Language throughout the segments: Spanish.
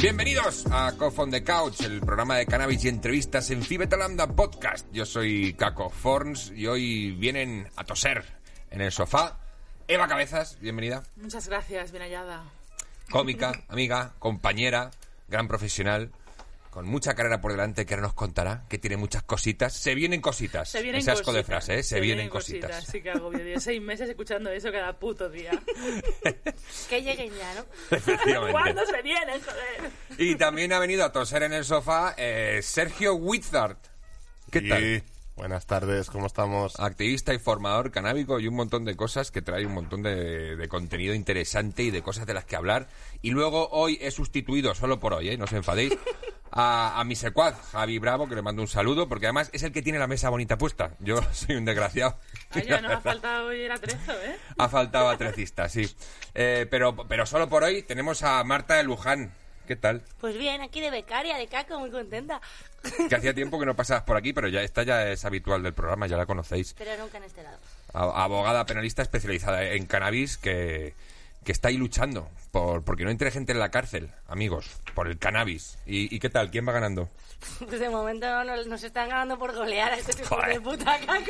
Bienvenidos a Cough on the Couch, el programa de cannabis y entrevistas en Fibetalanda Podcast. Yo soy Caco Forns y hoy vienen a toser en el sofá Eva Cabezas, bienvenida. Muchas gracias, bien hallada. Cómica, amiga, compañera, gran profesional, con mucha carrera por delante que ahora nos contará, que tiene muchas cositas. Se vienen cositas. Se vienen ese asco cositas, de frase, ¿eh? Se vienen cositas. Sí que agobio. 6 meses escuchando eso cada puto día. Que lleguen ya, ¿no? Efectivamente. ¿Cuándo se viene, joder? Y también ha venido a toser en el sofá Sergio Wizard. ¿Qué tal? Buenas tardes, ¿cómo estamos? Activista y formador canábico y un montón de cosas que trae un montón de contenido interesante y de cosas de las que hablar. Y luego hoy he sustituido, solo por hoy, no os enfadéis, a mi secuaz, Javi Bravo, que le mando un saludo, porque además es el que tiene la mesa bonita puesta. Yo soy un desgraciado. Ay, ya nos ha faltado hoy el atrezo, ¿eh? Ha faltado atrecista, sí. Pero solo por hoy tenemos a Marta de Luján. ¿Qué tal? Pues bien, aquí de becaria, de Caco, muy contenta. Que hacía tiempo que no pasabas por aquí, pero esta ya es habitual del programa, ya la conocéis. Pero nunca en este lado. Abogada penalista especializada en cannabis que está ahí luchando porque no entre gente en la cárcel, amigos, por el cannabis. ¿Y qué tal? ¿Quién va ganando? Pues de momento nos están ganando por golear a este tipo de puta Caco.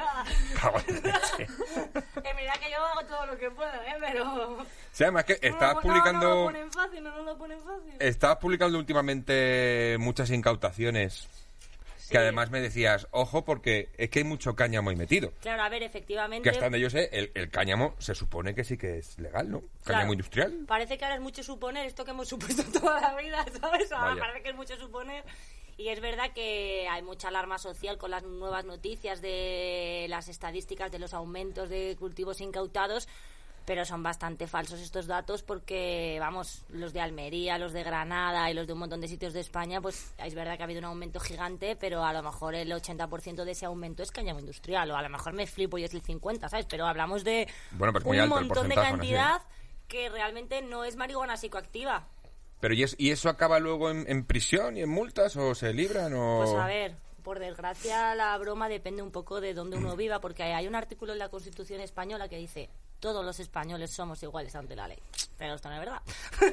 Es verdad que yo hago todo lo que puedo, pero... Sí, además que estabas publicando... No lo ponen fácil, no lo ponen fácil. Estabas publicando últimamente muchas incautaciones. Sí. Que además me decías, ojo, porque es que hay mucho cáñamo ahí metido. Claro, a ver, efectivamente... Que hasta donde yo sé, el cáñamo se supone que sí que es legal, ¿no? Cáñamo claro, industrial. Parece que ahora es mucho suponer esto que hemos supuesto toda la vida, ¿sabes? Ahora parece que es mucho suponer. Y es verdad que hay mucha alarma social con las nuevas noticias de las estadísticas de los aumentos de cultivos incautados, pero son bastante falsos estos datos porque, vamos, los de Almería, los de Granada y los de un montón de sitios de España, pues es verdad que ha habido un aumento gigante, pero a lo mejor el 80% de ese aumento es cáñamo industrial, o a lo mejor me flipo y es el 50%, ¿sabes? Pero hablamos de un montón de cantidad que realmente no es marihuana psicoactiva. Pero ¿y eso acaba luego en prisión y en multas o se libran o...? Pues a ver, por desgracia la broma depende un poco de dónde uno viva, porque hay un artículo en la Constitución española que dice: todos los españoles somos iguales ante la ley. Pero esto no es verdad.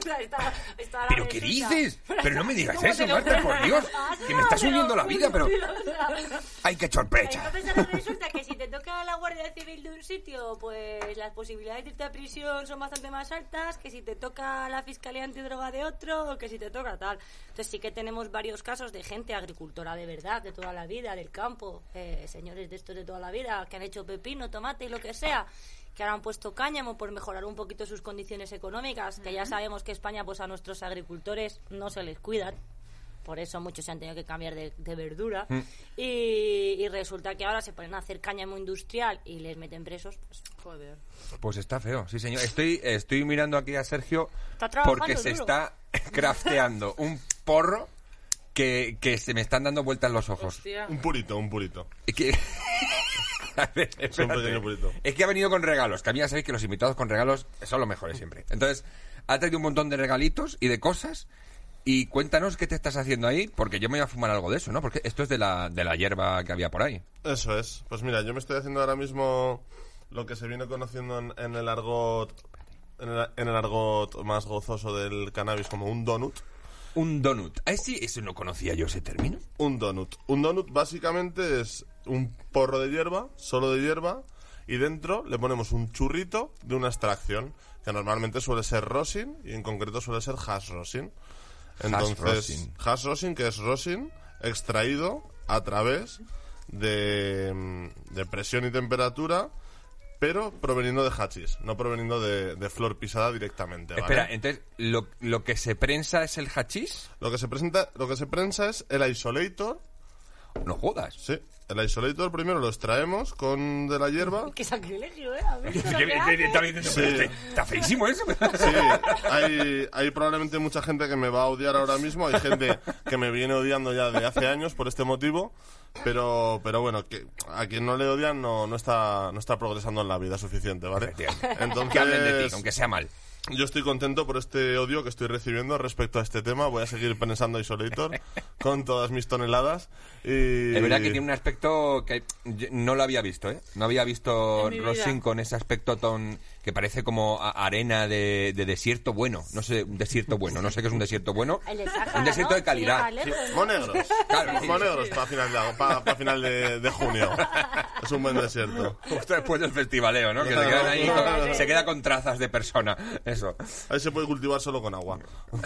¿Pero qué dices? Pero no me digas eso, Marta, por Dios. Que me estás hundiendo la vida, pero... ¡Ay, qué sorpresa! Entonces resulta que si te toca la Guardia Civil de un sitio, pues las posibilidades de irte a prisión son bastante más altas que si te toca la Fiscalía Antidroga de otro o que si te toca tal. Entonces sí que tenemos varios casos de gente agricultora de verdad, de toda la vida, del campo, señores de estos de toda la vida, que han hecho pepino, tomate y lo que sea, que ahora han puesto cáñamo por mejorar un poquito sus condiciones económicas, que ya sabemos que España, pues a nuestros agricultores no se les cuidan, por eso muchos se han tenido que cambiar de verdura, y resulta que ahora se ponen a hacer cáñamo industrial y les meten presos, pues joder. Pues está feo, sí señor. Estoy mirando aquí a Sergio porque se duro. está crafteando un porro que se me están dando vueltas los ojos. Hostia. Un purito. Es que... A ver, es un pequeño purito. Es que ha venido con regalos, que a mí ya sabéis que los invitados con regalos son los mejores siempre. Entonces, ha traído un montón de regalitos y de cosas. Y cuéntanos qué te estás haciendo ahí, porque yo me voy a fumar algo de eso, ¿no? Porque esto es de la hierba que había por ahí. Eso es. Pues mira, yo me estoy haciendo ahora mismo lo que se viene conociendo en el argot más gozoso del cannabis como un donut. Un donut. Sí, eso no conocía yo ese término. Un donut. Un donut básicamente es un porro de hierba, solo de hierba, y dentro le ponemos un churrito de una extracción, que normalmente suele ser rosin, y en concreto suele ser hash rosin. Entonces, hash rosin, que es rosin extraído a través de presión y temperatura, pero proveniendo de hachís, no proveniendo de flor pisada directamente, ¿vale? Espera, entonces, ¿lo que se prensa es el hachís? Lo que se prensa es el isolator. No jodas. Sí, el isolator primero lo extraemos de la hierba. ¡Qué sacrilegio, Está feísimo eso. Sí, hay probablemente mucha gente que me va a odiar ahora mismo. Hay gente que me viene odiando ya de hace años por este motivo. Pero bueno, que a quien no le odian no está progresando en la vida suficiente, ¿vale? Entonces, que hablen de ti, aunque sea mal. Yo estoy contento por este odio que estoy recibiendo respecto a este tema. Voy a seguir pensando Isolator con todas mis toneladas. Y... Es verdad que tiene un aspecto que no lo había visto, ¿eh? No había visto Rosin con ese aspecto que parece como arena de desierto bueno. No sé, un desierto bueno. No sé qué es un desierto bueno. El de Sáhara, Un desierto ¿no? de calidad. Sí, vale, pues, Monegros. Claro, sí. Monegros para final de junio. Es un buen desierto. Justo después del festivaleo, ¿no? Que se quedan ahí, se queda con trazas de persona. Eso. Ahí se puede cultivar solo con agua.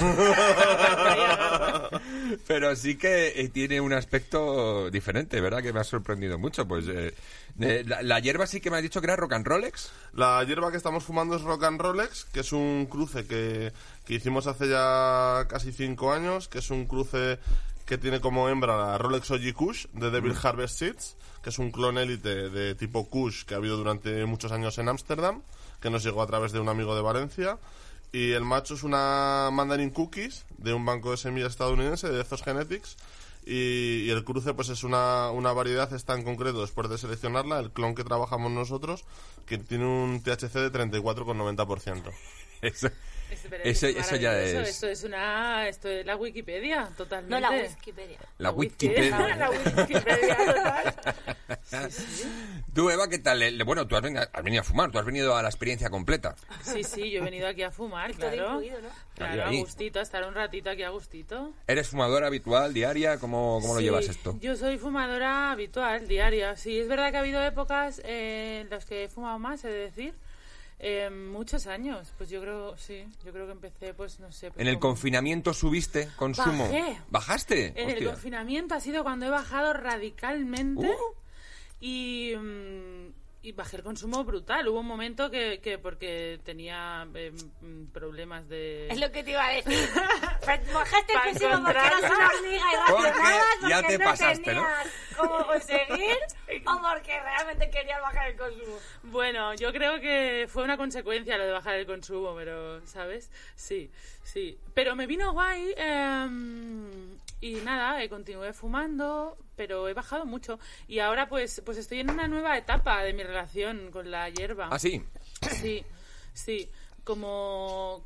Pero sí que tiene un aspecto diferente, ¿verdad? Que me ha sorprendido mucho. Pues la hierba sí que me has dicho que era Rock and Rolex. La hierba que estamos fumando es Rock and Rolex, que es un cruce que hicimos hace ya casi 5 años, que es un cruce que tiene como hembra la Rolex OG Kush de Devil Harvest Seeds, que es un clon élite de tipo Kush que ha habido durante muchos años en Ámsterdam, que nos llegó a través de un amigo de Valencia. Y el macho es una Mandarin Cookies de un banco de semillas estadounidense, de Ethos Genetics. Y el cruce pues es una variedad, está en concreto, después de seleccionarla, el clon que trabajamos nosotros, que tiene un THC de 34,90%. Eso, Pero eso ya maravilloso. es... Esto es la Wikipedia, totalmente. No la Wikipedia. La Wikipedia. La Wikipedia total. Tú, Eva, ¿qué tal? Bueno, tú has venido a fumar, tú has venido a la experiencia completa. Sí, yo he venido aquí a fumar, Todo claro. incluido, ¿no? Claro, Ahí. a gustito, a estar un ratito aquí a gustito. ¿Eres fumadora habitual, diaria? ¿Cómo lo Sí, llevas esto? Yo soy fumadora habitual, diaria. Sí, es verdad que ha habido épocas en las que he fumado más, he de decir. Muchos años. Pues yo creo que empecé, pues no sé. Pues ¿En el como- confinamiento subiste consumo? Bajé. ¿Bajaste? En el Hostia. confinamiento ha sido cuando he bajado radicalmente y bajé el consumo brutal. Hubo un momento que porque tenía problemas de... Es lo que te iba a decir. Bajaste Pa' el consumo porque encontrar- eras una hormiga y Porque racionabas, porque ya te no pasaste, ¿no? tenías cómo conseguir o porque realmente querías bajar el consumo. Bueno, yo creo que fue una consecuencia lo de bajar el consumo, pero, ¿sabes? Sí. Pero me vino guay y nada, continué fumando, pero he bajado mucho. Y ahora pues estoy en una nueva etapa de mi relación con la hierba. Ah, sí. Sí. Como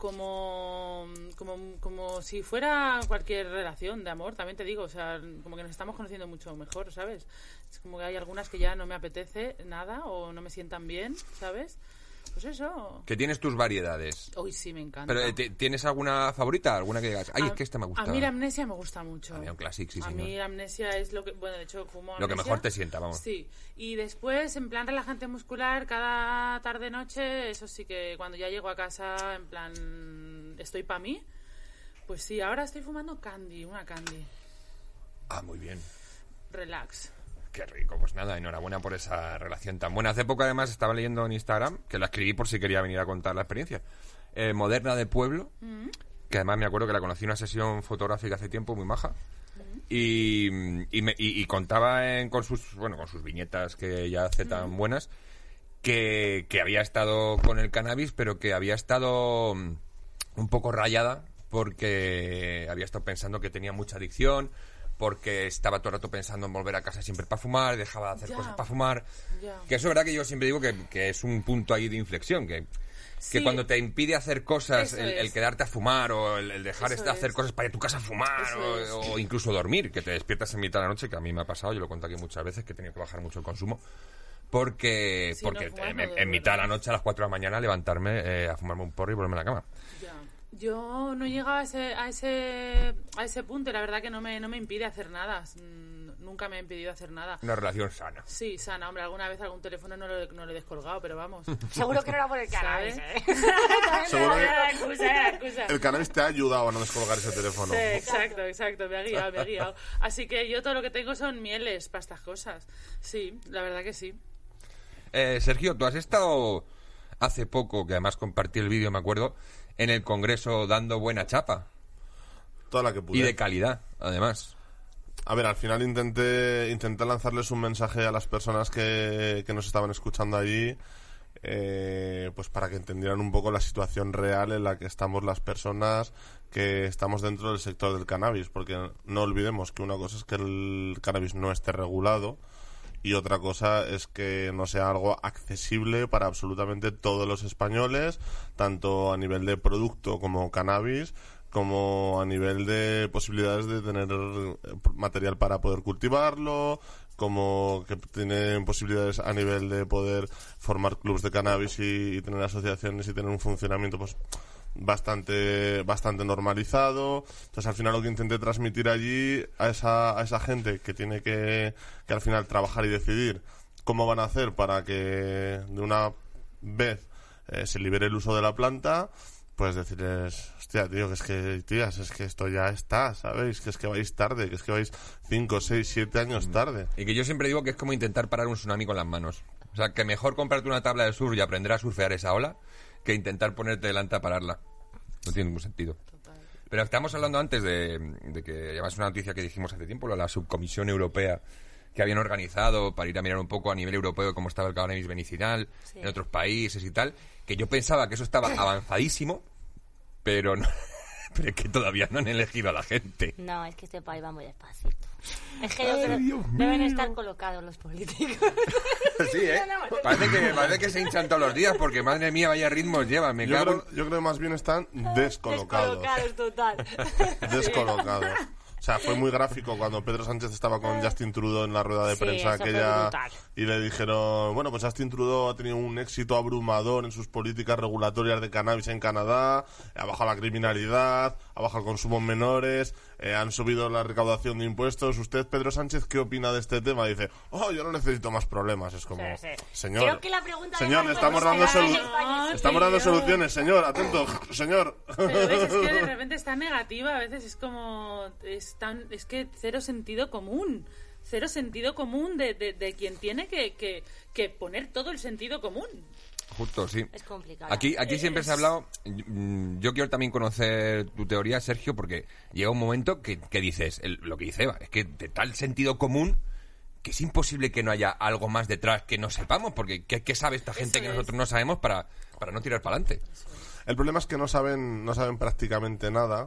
si fuera cualquier relación de amor, también te digo, o sea, como que nos estamos conociendo mucho mejor, ¿sabes? Es como que hay algunas que ya no me apetece nada o no me sientan bien, ¿sabes? Pues eso. Que tienes tus variedades. Hoy sí me encanta. Pero ¿tienes alguna favorita? ¿Alguna que digas? Ay, es que esta me gusta. A mí la amnesia me gusta mucho. A mí un clásico, sí, A señor. mí la amnesia es lo que... Bueno, de hecho, fumo Lo que amnesia. mejor te sienta, vamos. Sí. Y después, en plan relajante muscular, cada tarde-noche, eso sí que cuando ya llego a casa, en plan, estoy para mí. Pues sí, ahora estoy fumando una candy. Ah, muy bien. Relax. Qué rico, pues nada, enhorabuena por esa relación tan buena. Hace poco además estaba leyendo en Instagram, que la escribí por si quería venir a contar la experiencia, Moderna de Pueblo, que además me acuerdo que la conocí en una sesión fotográfica hace tiempo, muy maja, y contaba con sus viñetas que ya hace tan buenas, que había estado con el cannabis, pero que había estado un poco rayada porque había estado pensando que tenía mucha adicción, porque estaba todo el rato pensando en volver a casa siempre para fumar, dejaba de hacer Ya. cosas para fumar. Ya. Que eso es verdad que yo siempre digo que es un punto ahí de inflexión, que Sí. cuando te impide hacer cosas, Eso el es. quedarte a fumar o el dejar Eso de hacer es. cosas para ir a tu casa a fumar Eso o incluso dormir, que te despiertas en mitad de la noche, que a mí me ha pasado, yo lo cuento aquí muchas veces, que he tenido que bajar mucho el consumo. Porque Sí, no, porque fumar en, no, de en mitad de la verdad. noche, a las 4 de la mañana, levantarme a fumarme un porro y volverme a la cama. Ya. Yo no he llegado a ese punto y la verdad que no me impide hacer nada. Nunca me ha impedido hacer nada. Una relación sana. Sí, sana, hombre, alguna vez algún teléfono no lo he descolgado, pero vamos. Seguro que no era por el cannabis, ¿Sabes? ¿eh? Seguro que Era la excusa. el cannabis te ha ayudado a no descolgar ese teléfono. Sí, exacto, me ha guiado. Así que yo todo lo que tengo son mieles para estas cosas. Sí, la verdad que sí. Sergio, tú has estado hace poco, que además compartí el vídeo, me acuerdo, en el Congreso dando buena chapa. Toda la que pude. Y de calidad, además. A ver, al final intenté lanzarles un mensaje a las personas que nos estaban escuchando allí, pues para que entendieran un poco la situación real en la que estamos las personas que estamos dentro del sector del cannabis, porque no olvidemos que una cosa es que el cannabis no esté regulado y otra cosa es que no sea algo accesible para absolutamente todos los españoles, tanto a nivel de producto como cannabis, como a nivel de posibilidades de tener material para poder cultivarlo, como que tienen posibilidades a nivel de poder formar clubs de cannabis y tener asociaciones y tener un funcionamiento pues bastante normalizado. Entonces al final lo que intenté transmitir allí a esa gente que tiene que al final trabajar y decidir cómo van a hacer para que de una vez se libere el uso de la planta, pues decirles, hostia, tío, que es que, tías, es que esto ya está, ¿sabéis? Que es que vais tarde, que es que vais 5, 6, 7 años tarde. Y que yo siempre digo que es como intentar parar un tsunami con las manos. O sea, que mejor comprarte una tabla de surf y aprender a surfear esa ola que intentar ponerte delante a pararla. No tiene ningún sentido. Pero estamos hablando antes de que, además, una noticia que dijimos hace tiempo, la subcomisión europea que habían organizado para ir a mirar un poco a nivel europeo cómo estaba el cannabis medicinal en otros países y tal, que yo pensaba que eso estaba avanzadísimo, pero no, pero es que todavía no han elegido a la gente. No, es que este país va muy despacito. Es que yo creo deben estar colocados los políticos. Sí, ¿eh? Parece que se hinchan todos los días porque, madre mía, vaya ritmos llevan. Yo creo que más bien están descolocados. Descolocados, total. Descolocados. O sea, fue muy gráfico cuando Pedro Sánchez estaba con Justin Trudeau en la rueda de prensa aquella y le dijeron, bueno, pues Justin Trudeau ha tenido un éxito abrumador en sus políticas regulatorias de cannabis en Canadá, ha bajado la criminalidad, ha bajado el consumo en menores, han subido la recaudación de impuestos. ¿Usted, Pedro Sánchez, qué opina de este tema? Y dice, yo no necesito más problemas. Es como, señor, creo que la pregunta le estamos dando soluciones, señor, atento, señor. Pero ves, es que de repente es tan negativa, a veces es como... Es que cero sentido común de quien tiene que poner todo el sentido común. Justo, sí. Es complicado. Aquí siempre se ha hablado. Yo quiero también conocer tu teoría, Sergio, porque llega un momento que dices, lo que dice Eva, es que de tal sentido común que es imposible que no haya algo más detrás que no sepamos, porque ¿qué sabe esta gente que nosotros no sabemos para no tirar para adelante? El problema es que no saben prácticamente nada.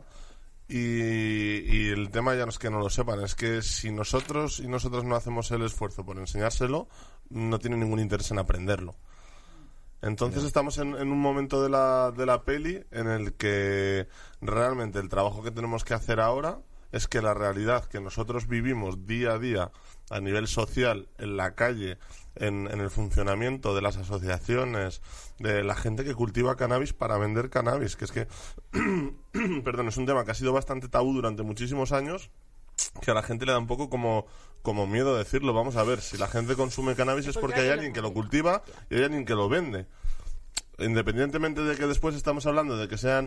Y el tema ya no es que no lo sepan, es que si nosotros no hacemos el esfuerzo por enseñárselo, no tienen ningún interés en aprenderlo. Entonces estamos en un momento de la peli en el que realmente el trabajo que tenemos que hacer ahora es que la realidad que nosotros vivimos día a día a nivel social, en la calle, en el funcionamiento de las asociaciones, de la gente que cultiva cannabis para vender cannabis, que es que, perdón, es un tema que ha sido bastante tabú durante muchísimos años, que a la gente le da un poco como miedo decirlo. Vamos a ver, si la gente consume cannabis es porque hay alguien que lo cultiva y hay alguien que lo vende. Independientemente de que después estamos hablando de que sean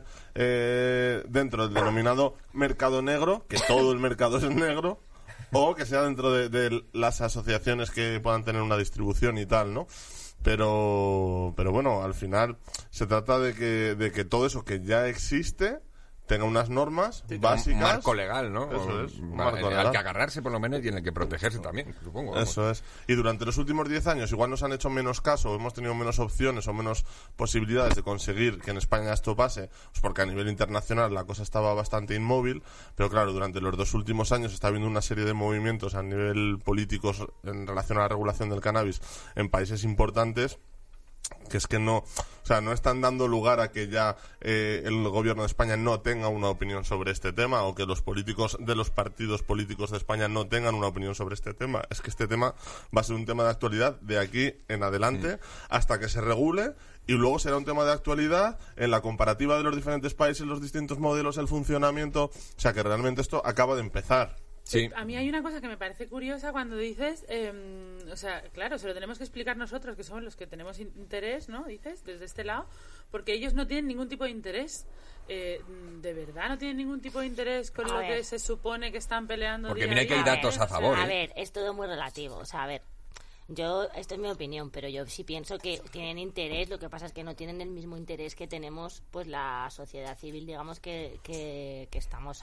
dentro del denominado mercado negro, que todo el mercado es negro, o que sea dentro de las asociaciones que puedan tener una distribución y tal, ¿no? Pero bueno, al final se trata de que todo eso que ya existe tenga unas normas básicas. Un marco legal, ¿no? Eso es, un marco al legal. que agarrarse por lo menos y en el que protegerse también, supongo. Vamos. Eso es. Y durante los últimos 10 años igual nos han hecho menos caso, hemos tenido menos opciones o menos posibilidades de conseguir que en España esto pase, pues porque a nivel internacional la cosa estaba bastante inmóvil, pero claro, durante los 2 últimos años está habiendo una serie de movimientos a nivel político en relación a la regulación del cannabis en países importantes, que es que no están dando lugar a que ya el gobierno de España no tenga una opinión sobre este tema, o que los políticos de los partidos políticos de España no tengan una opinión sobre este tema. Es que este tema va a ser un tema de actualidad de aquí en adelante hasta que se regule, y luego será un tema de actualidad en la comparativa de los diferentes países, los distintos modelos, el funcionamiento. O sea que realmente esto acaba de empezar. Sí. A mí hay una cosa que me parece curiosa cuando dices, o sea, claro, se lo tenemos que explicar nosotros, que somos los que tenemos interés, ¿no? Dices, desde este lado, porque ellos no tienen ningún tipo de interés. De verdad no tienen ningún tipo de interés con lo que se supone que están peleando. Porque mira que hay datos a favor. A ver, es todo muy relativo. O sea, a ver, esto es mi opinión, pero yo sí pienso que tienen interés. Lo que pasa es que no tienen el mismo interés que tenemos, pues, la sociedad civil, digamos, que estamos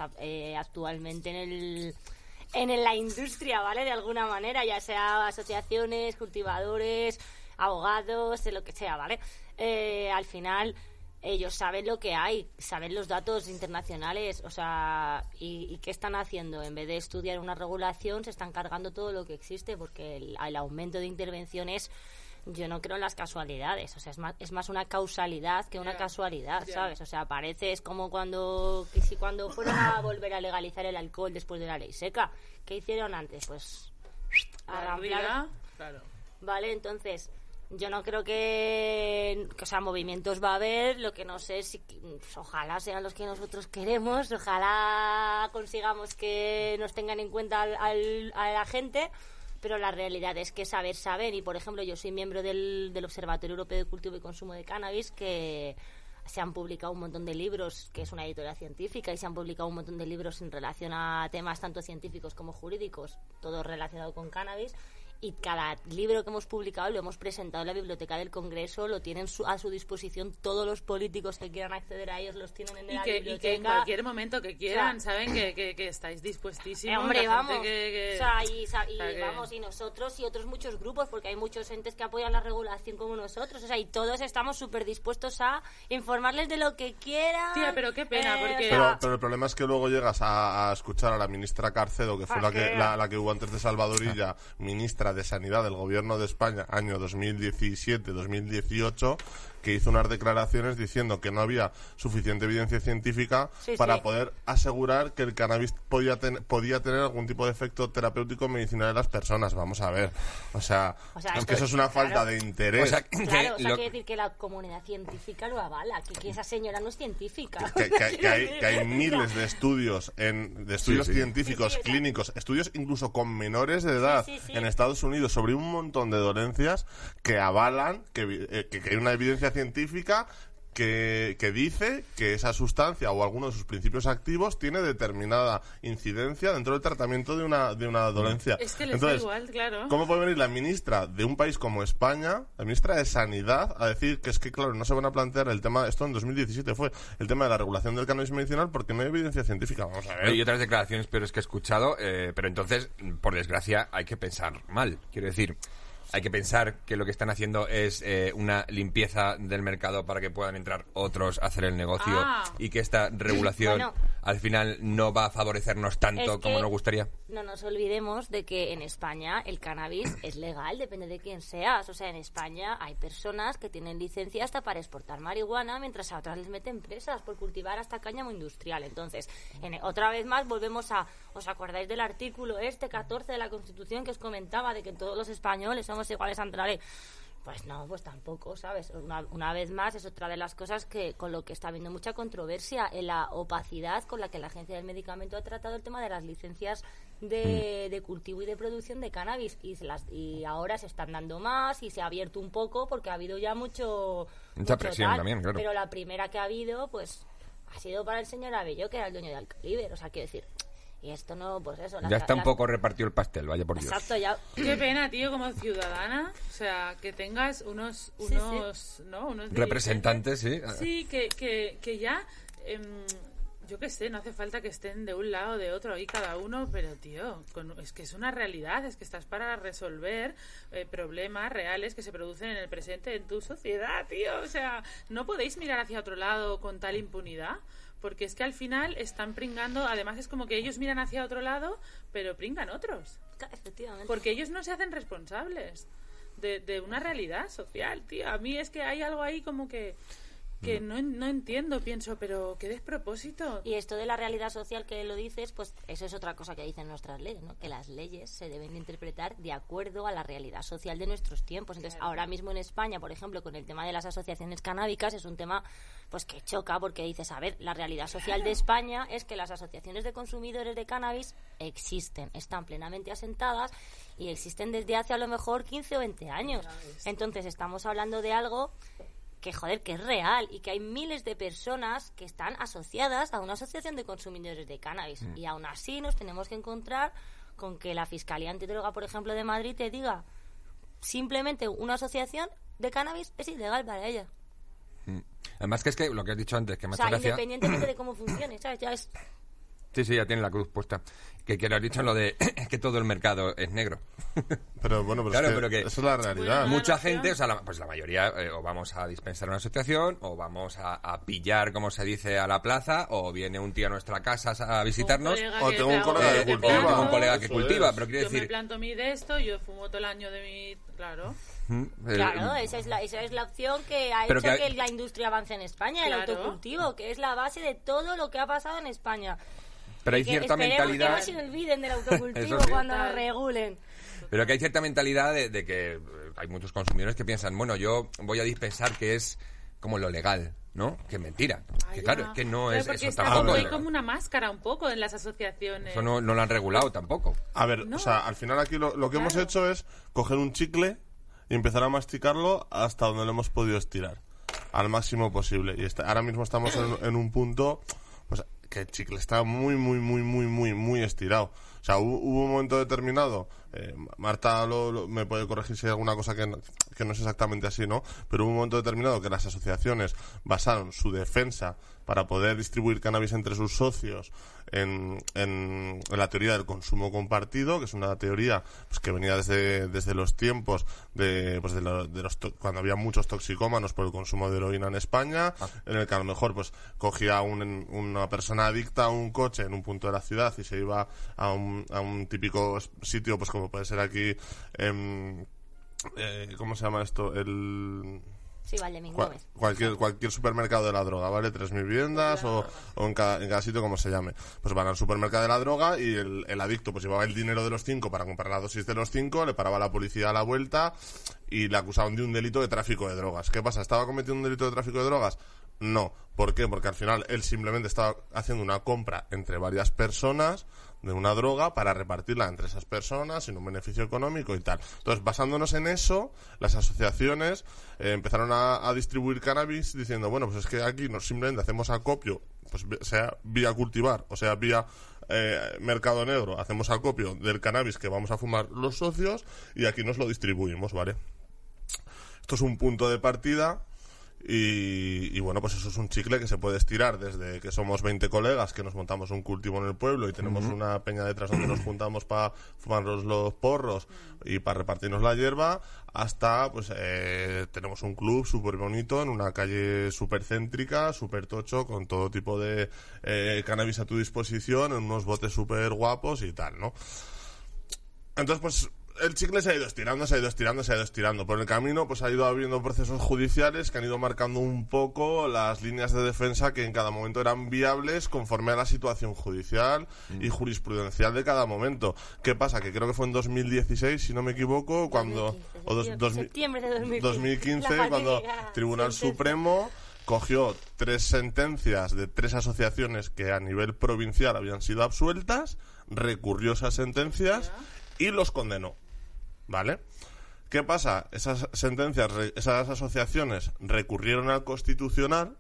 actualmente en la industria, ¿vale? De alguna manera, ya sea asociaciones, cultivadores, abogados, de lo que sea, ¿vale? Al final ellos saben lo que hay, saben los datos internacionales, o sea, y ¿qué están haciendo? En vez de estudiar una regulación, se están cargando todo lo que existe, porque el aumento de intervenciones, yo no creo en las casualidades, o sea, es más una causalidad que una casualidad, ¿sabes? O sea, es como cuando fueron a volver a legalizar el alcohol después de la ley seca. ¿Qué hicieron antes? Pues Arriba, claro. Vale, entonces, yo no creo que o sea, movimientos va a haber, lo que no sé si pues, ojalá sean los que nosotros queremos, ojalá consigamos que nos tengan en cuenta a la gente, pero la realidad es que saben, y por ejemplo yo soy miembro del Observatorio Europeo de Cultivo y Consumo de Cannabis, que se han publicado un montón de libros, que es una editorial científica, y se han publicado un montón de libros en relación a temas tanto científicos como jurídicos, todo relacionado con cannabis. Y cada libro que hemos publicado lo hemos presentado en la Biblioteca del Congreso, lo tienen a su disposición todos los políticos que quieran acceder a ellos, los tienen en la biblioteca. Y que en cualquier momento que quieran, saben que estáis dispuestísimos. Hombre, vamos. O sea, vamos, y nosotros y otros muchos grupos, porque hay muchos entes que apoyan la regulación como nosotros, o sea, y todos estamos súper dispuestos a informarles de lo que quieran. Tía, pero qué pena, porque... Pero el problema es que luego llegas a escuchar a la ministra Carcedo, que fue la que hubo antes de Salvadorilla, ministra de Sanidad del Gobierno de España, año 2017-2018, que hizo unas declaraciones diciendo que no había suficiente evidencia científica para poder asegurar que el cannabis podía tener algún tipo de efecto terapéutico medicinal en las personas. Vamos a ver. O sea es que eso es una falta de interés. Quiere decir que la comunidad científica lo avala, que esa señora no es científica. Que hay miles de estudios, científicos, clínicos, estudios incluso con menores de edad en Estados Unidos sobre un montón de dolencias que avalan que hay una evidencia científica que dice que esa sustancia o alguno de sus principios activos tiene determinada incidencia dentro del tratamiento de una dolencia. Es que les da igual, claro. ¿Cómo puede venir la ministra de un país como España, la ministra de Sanidad, a decir que es que, claro, no se van a plantear el tema, esto en 2017 fue, el tema de la regulación del cannabis medicinal porque no hay evidencia científica? Vamos a ver. Hay otras declaraciones peores que he escuchado, pero entonces, por desgracia, hay que pensar mal. Quiero decir... Hay que pensar que lo que están haciendo es una limpieza del mercado para que puedan entrar otros a hacer el negocio y que esta regulación al final no va a favorecernos tanto como nos gustaría. No nos olvidemos de que en España el cannabis es legal, depende de quién seas. O sea, en España hay personas que tienen licencia hasta para exportar marihuana, mientras a otras les meten presas por cultivar hasta cáñamo industrial. Entonces, otra vez más volvemos a... ¿Os acordáis del artículo 14 de la Constitución que os comentaba de que todos los españoles somos iguales ante la ley? Pues no, pues tampoco, ¿sabes? Una vez más es otra de las cosas que con lo que está habiendo mucha controversia en la opacidad con la que la Agencia del Medicamento ha tratado el tema de las licencias de cultivo y de producción de cannabis, y ahora se están dando más y se ha abierto un poco porque ha habido ya mucha presión también, claro. Pero la primera que ha habido pues ha sido para el señor Abelló, que era el dueño de Alcaliber, o sea, quiero decir... Y esto no, pues eso... Ya está un poco repartido el pastel, vaya por Dios. Exacto, ya... Qué pena, tío, como ciudadana, o sea, que tengas unos representantes, sí. Sí, que ya... yo qué sé, no hace falta que estén de un lado o de otro ahí cada uno, pero tío, es que es una realidad, es que estás para resolver problemas reales que se producen en el presente en tu sociedad, tío. O sea, no podéis mirar hacia otro lado con tal impunidad, porque es que al final están pringando, además es como que ellos miran hacia otro lado, pero pringan otros. Efectivamente. Porque ellos no se hacen responsables de una realidad social, tío. A mí es que hay algo ahí como que no entiendo, pienso, pero qué despropósito. Y esto de la realidad social que lo dices, pues eso es otra cosa que dicen nuestras leyes, ¿no? Que las leyes se deben de interpretar de acuerdo a la realidad social de nuestros tiempos. Entonces, ahora mismo en España, por ejemplo, con el tema de las asociaciones canábicas, es un tema pues que choca, porque dices, a ver, la realidad social de España es que las asociaciones de consumidores de cannabis existen, están plenamente asentadas y existen desde hace a lo mejor 15 o 20 años. Entonces, estamos hablando de algo que, joder, que es real y que hay miles de personas que están asociadas a una asociación de consumidores de cannabis. Y aún así nos tenemos que encontrar con que la Fiscalía Antidroga, por ejemplo, de Madrid te diga simplemente una asociación de cannabis es ilegal para ella. Además que es que lo que has dicho antes, que me hace gracia... independientemente de cómo funcione, ¿sabes? Ya es... Sí, ya tiene la cruz puesta. Que lo has dicho en lo de que todo el mercado es negro. Pero bueno, claro, pero eso es la realidad. Bueno, mucha gente, o sea, la mayoría, o vamos a dispensar una asociación, o vamos a pillar, como se dice, a la plaza, o viene un tío a nuestra casa a visitarnos, o tengo un colega que cultiva. Tengo un colega que cultiva, pero quiero yo decir... me planto mi de esto, yo fumo todo el año de mi... Claro. Claro, esa es la opción que ha hecho que la industria avance en España, el autocultivo, que es la base de todo lo que ha pasado en España. Pero hay cierta mentalidad... Que no se olviden del autocultivo cuando lo regulen. Pero que hay cierta mentalidad de que hay muchos consumidores que piensan, bueno, yo voy a dispensar que es como lo legal, ¿no? Que es mentira. Que claro, es que no es porque eso está tampoco. como, es hay legal. como una máscara un poco en las asociaciones. Eso no lo han regulado tampoco. A ver, No. o sea, al final aquí lo que hemos hecho es coger un chicle y empezar a masticarlo hasta donde lo hemos podido estirar, al máximo posible. Y ahora mismo estamos en un punto, pues, que el chicle está muy estirado. O sea, hubo un momento determinado, Marta me puede corregir si hay alguna cosa que no es exactamente así, ¿no? Pero hubo un momento determinado que las asociaciones basaron su defensa para poder distribuir cannabis entre sus socios en la teoría del consumo compartido, que es una teoría pues, que venía desde los tiempos de cuando había muchos toxicómanos por el consumo de heroína en España, en el que a lo mejor pues cogía una persona adicta a un coche en un punto de la ciudad y se iba a un típico sitio, pues como puede ser aquí, ¿cómo se llama esto? Sí, Valdemín Gómez. Cualquier supermercado de la droga, ¿vale? 3.000 viviendas o en cada sitio como se llame. Pues van al supermercado de la droga y el adicto pues llevaba el dinero de los 5 para comprar la dosis de los 5, le paraba la policía a la vuelta y le acusaban de un delito de tráfico de drogas. ¿Qué pasa? ¿Estaba cometiendo un delito de tráfico de drogas? No. ¿Por qué? Porque al final él simplemente estaba haciendo una compra entre varias personas de una droga para repartirla entre esas personas sin un beneficio económico y tal. Entonces, basándonos en eso, las asociaciones empezaron a distribuir cannabis diciendo, bueno, pues es que aquí simplemente hacemos acopio, pues sea vía cultivar, o sea vía mercado negro, hacemos acopio del cannabis que vamos a fumar los socios y aquí nos lo distribuimos, ¿vale? Esto es un punto de partida. Y bueno, pues eso es un chicle que se puede estirar desde que somos 20 colegas que nos montamos un cultivo en el pueblo y tenemos una peña detrás donde nos juntamos para fumarnos los porros y para repartirnos la hierba, hasta pues tenemos un club súper bonito en una calle súper céntrica, súper tocho, con todo tipo de cannabis a tu disposición, en unos botes súper guapos y tal, ¿no? Entonces, pues el chicle se ha ido estirando. Por el camino, pues ha ido habiendo procesos judiciales que han ido marcando un poco las líneas de defensa que en cada momento eran viables conforme a la situación judicial y jurisprudencial de cada momento. ¿Qué pasa? Que creo que fue en 2016, si no me equivoco, cuando... 2015, septiembre de 2015, cuando el Tribunal Supremo cogió 3 sentencias de 3 asociaciones que a nivel provincial habían sido absueltas, recurrió esas sentencias y los condenó. ¿Vale? ¿Qué pasa? Esas sentencias, esas asociaciones recurrieron al Constitucional.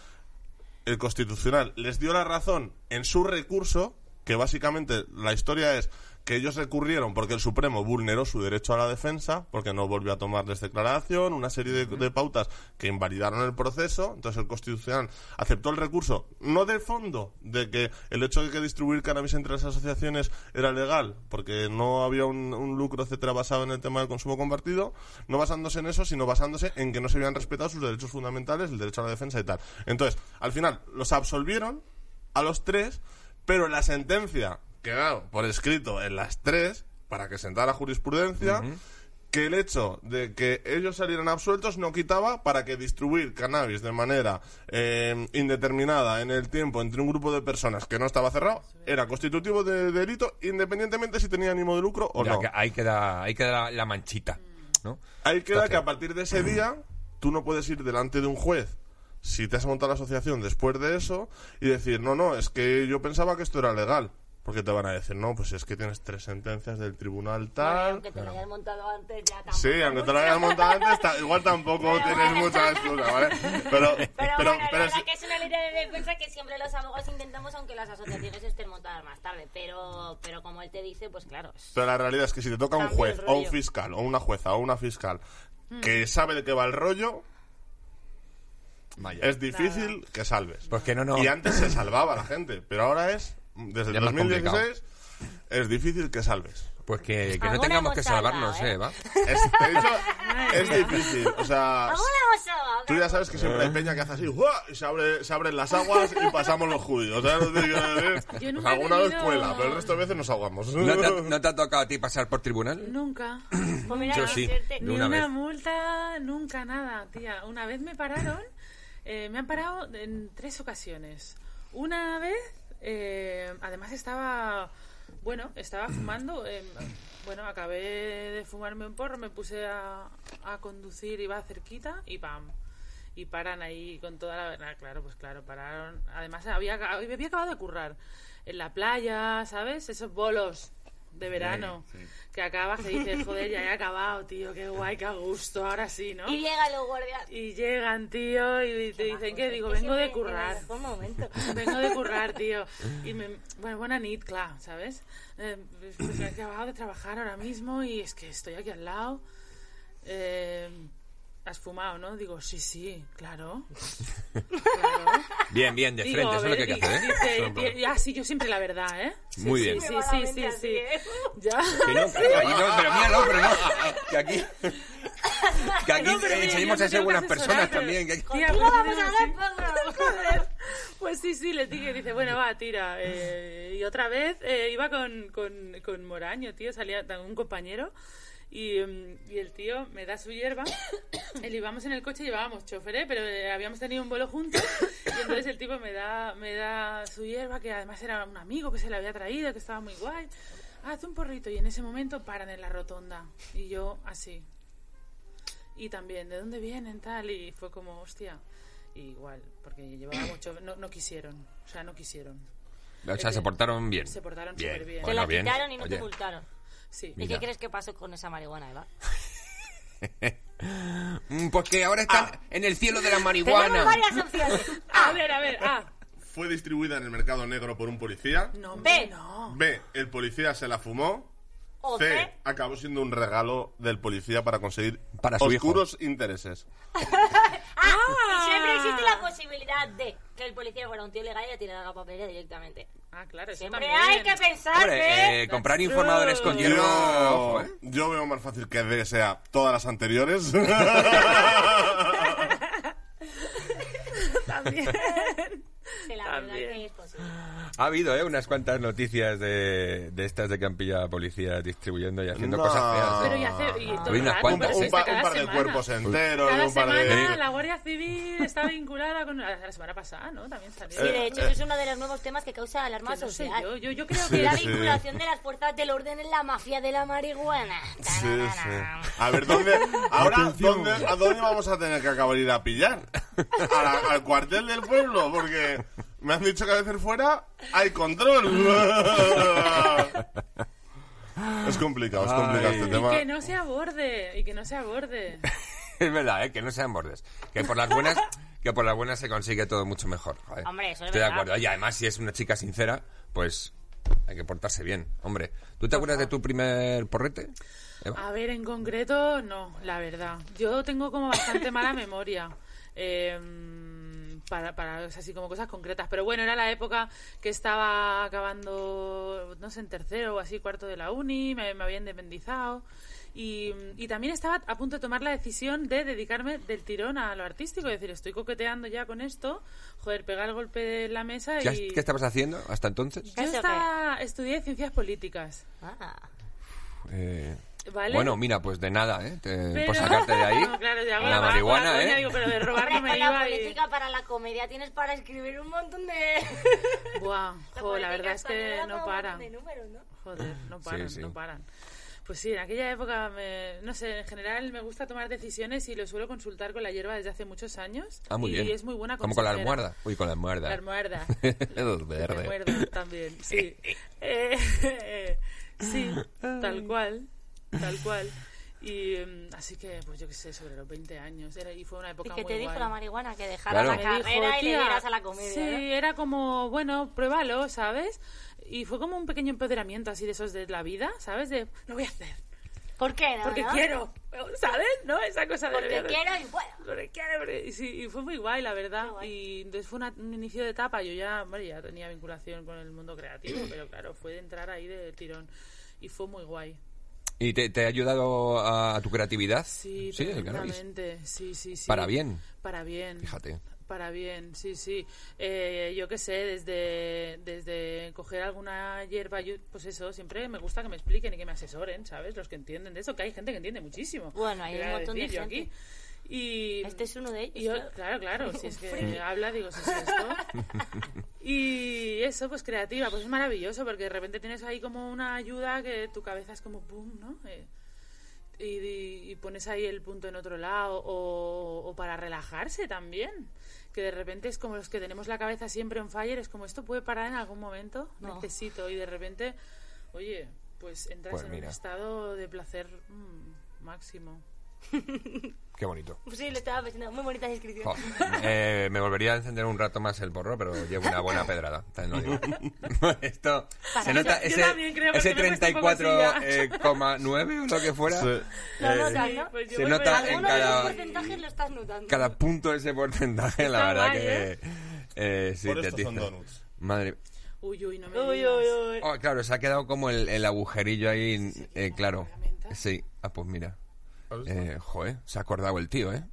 El Constitucional les dio la razón en su recurso, que básicamente la historia es que ellos recurrieron porque el Supremo vulneró su derecho a la defensa, porque no volvió a tomarles declaración, una serie de pautas que invalidaron el proceso. Entonces el Constitucional aceptó el recurso, no de fondo, de que el hecho de que distribuir cannabis entre las asociaciones era legal, porque no había un lucro, etcétera, basado en el tema del consumo compartido, no basándose en eso, sino basándose en que no se habían respetado sus derechos fundamentales, el derecho a la defensa y tal. Entonces, al final, los absolvieron a los 3, pero la sentencia quedado por escrito en las 3 para que sentara jurisprudencia que el hecho de que ellos salieran absueltos no quitaba para que distribuir cannabis de manera indeterminada en el tiempo entre un grupo de personas que no estaba cerrado era constitutivo de delito, independientemente si tenía ánimo de lucro o Ya, no. que ahí queda la manchita, ¿no? Ahí queda Entonces, que a partir de ese día tú no puedes ir delante de un juez si te has montado la asociación después de eso y decir, no, es que yo pensaba que esto era legal. Porque te van a decir, no, pues es que tienes 3 sentencias del tribunal tal. Aunque te lo hayas montado antes, ya tampoco. Sí, aunque te lo hayas montado antes, igual tampoco tienes mucha excusa, ¿vale? Pero Bueno, la verdad sí, que es una línea de defensa que siempre los abogados intentamos, aunque las asociaciones estén montadas más tarde. Pero como él te dice, pues claro. pero la realidad es que si te toca un Cambia juez el o un rollo. fiscal o una jueza o una fiscal que sabe de qué va el rollo, vaya. es difícil que salves. Pues que no. Y antes se salvaba la gente, pero ahora desde Ya el más 2016 es difícil que salves. Pues que no Alguna tengamos hemos que salvado, salvarnos, ¿eh? ¿va? Te he dicho, es difícil. O sea, ¡Alguna oso! tú ya sabes que siempre hay peña que hace así, ¡guau! Y se abren las aguas y pasamos los judíos. ¿Sabes lo que te quiero decir? Yo Pues nunca he alguna vez tenido- cuela, pero el resto de veces nos ahogamos. ¿No te ha tocado a ti pasar por tribunal? Nunca. Pues mira, Yo qué sí. suerte. De Ni una una vez. multa, nunca nada, tía. Una vez me pararon, me han parado en 3 ocasiones. Una vez, además estaba Bueno, estaba fumando. Bueno, acabé de fumarme un porro, me puse a conducir, iba cerquita y ¡pam! Y paran ahí con toda la... Claro, pues claro, pararon. Además, había acabado de currar en la playa, ¿sabes? Esos bolos de verano que acabas y dices, joder, ya he acabado, tío, qué guay, qué a gusto, ahora sí, ¿no? Y llegan los guardias. Y llegan, tío, y te dicen, ¿qué? Digo, vengo de currar. Un momento. Vengo de currar, tío. Y bueno, buena nit, claro, ¿sabes? Pues he acabado de trabajar ahora mismo y es que estoy aquí al lado. ¿Has fumado, no? Digo, sí, claro. Bien, de Digo, frente, eso es lo que hay que hacer, ¿eh? Dice, sí, yo siempre la verdad, ¿eh? Muy bien. Sí. Ya. Que no, pero míralo, pero no. Que aquí No, pero mira, enseñamos yo a ser me buenas tengo que personas asesorar, también. pero- Que... Tía, Contigo pues vamos digo, a sí. dar joder. Pues sí, le dice, bueno, va, tira. Y otra vez iba con Moraño, tío, salía un compañero y el tío me da su hierba. Él íbamos en el coche, llevábamos chofer, pero habíamos tenido un vuelo juntos y entonces el tipo me da su hierba, que además era un amigo que se le había traído, que estaba muy guay. Haz un porrito y en ese momento paran en la rotonda y yo así. Y también, ¿de dónde vienen? Tal, y fue como, hostia. Y igual, porque llevaba mucho... No quisieron, o sea, no quisieron. O sea, se portaron bien. Se portaron súper bien. Te Bueno, la bien. quitaron y no te Oye. multaron. Sí. ¿Y Mira. qué crees que pasó con esa marihuana, Eva? Pues que ahora están en el cielo de la Tenemos marihuana. varias opciones. A ver, Fue distribuida en el mercado negro por un policía. No, Ve. no. B, el policía se la fumó. O C, C, acabó siendo un regalo del policía para conseguir Para su oscuros intereses. y siempre existe la posibilidad de que el policía fuera un tío legal y le tirara la papelera directamente. Ah, claro, eso Siempre también. hay que pensar Hombre, que... comprar That's informadores con true. hierba... Ojo, ¿eh? Yo veo más fácil que D sea todas las anteriores. También. Sí, la verdad También. que es posible. Ha habido unas cuantas noticias de estas de que han pillado a policías distribuyendo y haciendo No. cosas feas. Pero ya hace... Y todo Había el unas rato, cuantas, pero ¿eh? si está un cada par de semana. cuerpos enteros. Cada un par semana de... la Guardia Civil está vinculada con... La semana pasada, ¿no? También salió. Sí, de hecho, eso es uno de los nuevos temas que causa alarma Que no sé social. yo creo Que que... la Sí. vinculación de las fuerzas del orden en la mafia de la marihuana. Sí, sí. A ver, ¿a dónde vamos a tener que acabar ir a pillar? ¿Al cuartel del pueblo? Porque me han dicho que a veces fuera hay control. Es complicado Ay. este Y tema. que no se aborde. Es verdad, que no sean bordes. Que por las buenas se consigue todo mucho mejor. Joder. Hombre, eso es Estoy de verdad. acuerdo. Y además, si es una chica sincera, pues hay que portarse bien. Hombre, ¿tú te acuerdas de tu primer porrete, Eva? A ver, en concreto, no, la verdad. Yo tengo como bastante mala memoria. Para así como cosas concretas. Pero bueno, era la época que estaba acabando, no sé, en tercero o así, cuarto de la uni, me había independizado. Y también estaba a punto de tomar la decisión de dedicarme del tirón a lo artístico. Es decir, estoy coqueteando ya con esto. Joder, pegar el golpe en la mesa y... ¿Qué estabas haciendo hasta entonces? Yo estudié ciencias políticas. Ah. ¿Vale? Bueno, mira, pues de nada, ¿eh? Pero- Por sacarte de ahí. No, claro, ya hago la marihuana, coña, ¿eh? digo, pero de robar Hombre, no me con la iba y... política para la comedia tienes para escribir un montón de... Buah, jo, la política verdad es que española no como un paran. montón de números, ¿no? Joder, no paran, Sí. no paran. Pues sí, en aquella época, no sé, en general me gusta tomar decisiones y lo suelo consultar con la hierba desde hace muchos años. Ah, muy y bien. es muy buena Como con la consejera. almohada. Uy, con la almohada. La almohada. Los Me verdes. muerdo también, sí. Sí, tal cual. Y así que, pues yo qué sé, sobre los 20 años. Y fue una época ¿Y qué muy te dijo guay. la marihuana? Que dejaras Claro. la Me dijo, carrera y le "Tía", dieras a la comedia, sí, ¿no? era como, bueno, pruébalo, ¿sabes? Y fue como un pequeño empoderamiento así de esos de la vida, ¿sabes? De, lo voy a hacer. ¿Por qué no? Porque no? quiero, ¿sabes? ¿No? Esa cosa de... Porque quiero y puedo. Porque quiero, y sí, y fue muy guay, la verdad. Qué guay. Y entonces fue un inicio de etapa. Yo ya tenía vinculación con el mundo creativo, pero claro, fue de entrar ahí de tirón. Y fue muy guay. ¿Y te ha ayudado a tu creatividad? Sí, el cannabis. tremendamente. Sí. Para bien. Para bien. Fíjate. Para bien, sí. Yo qué sé, desde coger alguna hierba, pues eso, siempre me gusta que me expliquen y que me asesoren, ¿sabes? Los que entienden de eso, que hay gente que entiende muchísimo. Bueno, hay un Quería montón de decir yo gente. aquí. Y Este es uno de ellos. y yo, claro, si es que habla, digo, si es esto. Y eso, pues creativa, pues es maravilloso, porque de repente tienes ahí como una ayuda que tu cabeza es como pum, ¿no? Y pones ahí el punto en otro lado, o para relajarse también, que de repente es como los que tenemos la cabeza siempre on fire, es como esto puede parar en algún momento, No. necesito, y de repente, oye, pues entras Pues en mira. un estado de placer máximo. Qué bonito. Sí, le estaba pensando. Muy bonitas inscripciones. Jo, me volvería a encender un rato más el porro, pero llevo una buena pedrada. También lo digo. Esto se nota Yo ese, también creo, ese porque me he puesto un poco así ya. 34,9 o lo que fuera. Sí. Lo notas, Sí, ¿no? pues yo se me nota voy a- en Alguno de cada- los porcentajes lo estás notando. Cada punto de ese porcentaje, la Está verdad guay, que sí, Por te estos son atiza. donuts. Madre. Uy, no me Uy, digas. uy, uy. Oh, claro, se ha quedado como el agujerillo ahí, claro. la menta. Sí, pues mira. ¿Has visto? Joder, se ha acordado el tío, ¿eh?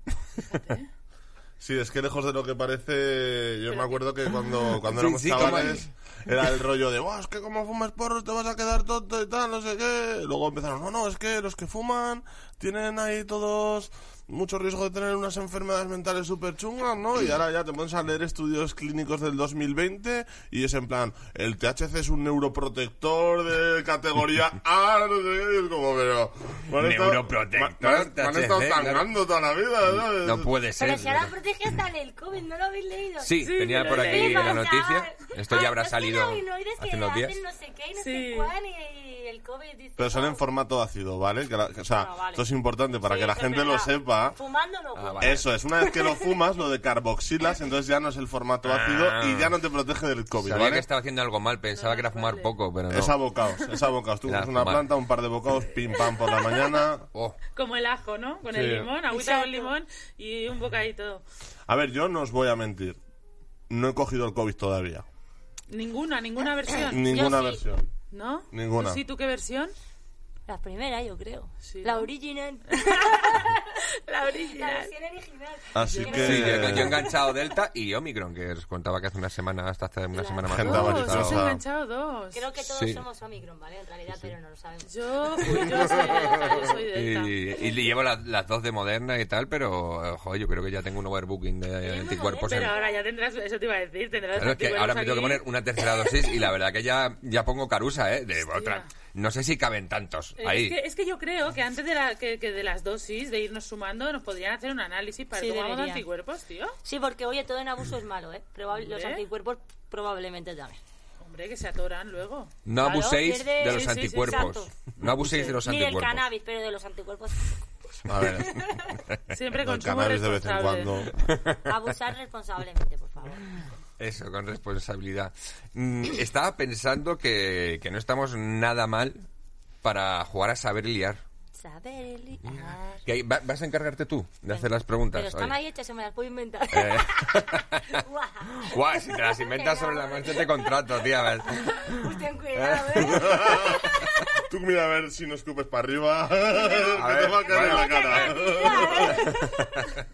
Sí, es que lejos de lo que parece, yo me acuerdo que cuando Sí, éramos sí, chavales era el rollo de, es que como fumas porros te vas a quedar tonto y tal, no sé qué. Luego empezaron, no, es que los que fuman tienen ahí todos mucho riesgo de tener unas enfermedades mentales súper chungas, ¿no? Y ahora ya te pones a leer estudios clínicos del 2020 y es en plan, el THC es un neuroprotector de categoría A, no sé qué, y es como, pero... me han estado- Neuroprotector, me han estado THC, tangando toda la vida, ¿sabes? No puede ser. Pero si ahora protege hasta en el COVID, ¿no lo habéis leído? Sí, tenía pero por sí, aquí la chaval. noticia. Esto ya habrá los salido cannabinoides que hace unos días. hacen no sé qué y no Sí. sé cuál, y el COVID dice... Pero son en "Oh". formato ácido, ¿vale? O sea, Ah, vale. esto es importante para Sí, que la eso gente es lo verdad. sepa. Fumando no cuenta. vale. Eso es, una vez que lo fumas, lo de carboxilas, entonces ya no es el formato ácido y ya no te protege del COVID, Sabía que ¿vale? estaba haciendo algo mal, pensaba que era fumar vale. poco, pero no. Es abocados, es abocados. Tú Era coges una fumar. planta, un par de bocados, pim pam por la mañana. Oh, Como el ajo, ¿no? Con Sí. el limón, agüita Exacto. con limón y un bocadito. A ver, yo no os voy a mentir. No he cogido el COVID todavía. Ninguna versión. Ninguna sí. versión. ¿No? Ninguna. ¿Tú sí? ¿Tú qué versión? La primera, yo creo. Sí, La ¿no? original. La La original. versión original. Así Yo que... sí, yo he enganchado Delta y Omicron, que os contaba que hace una semana, hasta hace una semana más. Gente o menos, avariciosa. Dos, estaba- has enganchado dos. Creo que todos Sí. somos Omicron, ¿vale? En realidad, pero no lo sabemos. Yo soy Delta, yo soy Delta. Y llevo las dos de Moderna y tal, pero joder, yo creo que ya tengo un overbooking de anticuerpos. Pero ahora ya tendrás, eso te iba a decir, tendrás Claro, es que ahora me tengo que poner una tercera dosis y la verdad que ya pongo carusa, ¿eh? De Hostia. otra. No sé si caben tantos ahí. Es que yo creo que antes que de las dosis, de irnos sumando, nos podrían hacer un análisis para Sí, ver cómo vamos de deberían. anticuerpos, tío. Sí, porque oye, todo en abuso es malo, ¿eh? Los Hombre. anticuerpos probablemente también. Hombre, que se atoran luego. No Claro, abuséis pierde- de los sí, sí, sí, anticuerpos. exacto. No abuséis de los Ni del anticuerpos. cannabis, pero de los anticuerpos. A ver, Siempre el consumo cannabis de vez en responsable. cuando. Abusar responsablemente, por favor. Eso, con responsabilidad. Estaba pensando que no estamos nada mal para jugar a saber y liar. Saber liar. ¿Vas a encargarte tú de hacer las preguntas? Pero están Oye. ahí hechas, se me las puedo inventar. Guau. Guau, si te las inventas sobre la marcha te contrato, tía. Pues ten cuidado, ¿eh? Tú mira a ver si no escupes para arriba. que ver, te va a caer en la bueno. cara.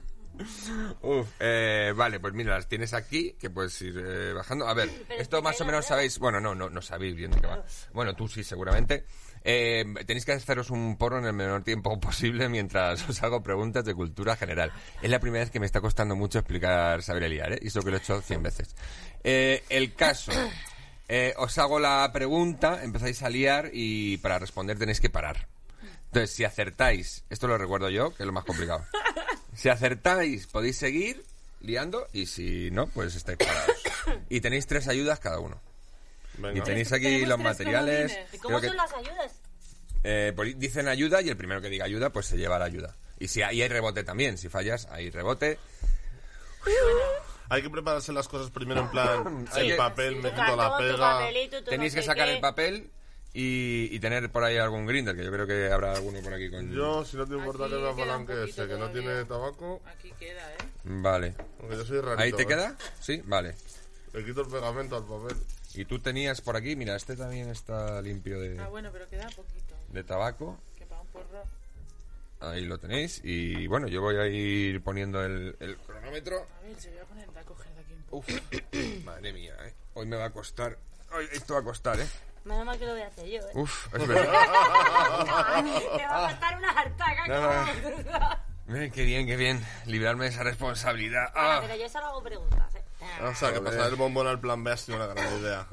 Vale, pues mira, las tienes aquí, que puedes ir bajando. A ver, Pero esto más o menos sabéis... Bueno, no sabéis bien de qué va. Bueno, tú sí, seguramente. Tenéis que haceros un porro en el menor tiempo posible mientras os hago preguntas de cultura general. Es la primera vez que me está costando mucho explicar saber liar, ¿eh? Y eso que lo he hecho 100 veces. El caso... os hago la pregunta, empezáis a liar y para responder tenéis que parar. Entonces, si acertáis, esto lo recuerdo yo, que es lo más complicado. Si acertáis, podéis seguir liando y si no, pues estáis parados. Y tenéis 3 ayudas cada uno. Venga. Y tenéis aquí Tenemos los 3 materiales. comodines. ¿Y cómo Creo que, son las ayudas? pues dicen ayuda y el primero que diga ayuda, pues se lleva la ayuda. Y si hay rebote también, si fallas, hay rebote. Hay que prepararse las cosas primero en plan, Sí. el papel, me Tu quito la cartón, tu pega. papelito, tu Tenéis no que sé sacar qué. el papel y tener por ahí algún grinder, que yo creo que habrá alguno por aquí con... Yo, si no te importa Aquí que me queda un apalanque poquito ese, que no todavía. tiene tabaco, Aquí queda, ¿eh? Vale. aunque yo soy rarito. ¿Ahí te ¿eh? queda? Sí, vale. Le quito el pegamento al papel. Y tú tenías por aquí, mira, este también está limpio Ah, bueno, pero queda poquito. de tabaco. Que para un porro... Ahí lo tenéis. Y bueno, yo voy a ir poniendo el cronómetro. A ver, se voy a poner a coger de aquí un poco. Uf, madre mía, ¿eh? Hoy me va a costar. Hoy esto va a costar, ¿eh? Menos mal que lo voy a hacer yo, ¿eh? Uf, es verdad. Te va a costar una hartaca. No, no. Qué bien. Librarme de esa responsabilidad. Ah, pero yo solo hago preguntas, O sea, que pasar el bombón al plan B ha sido una gran idea.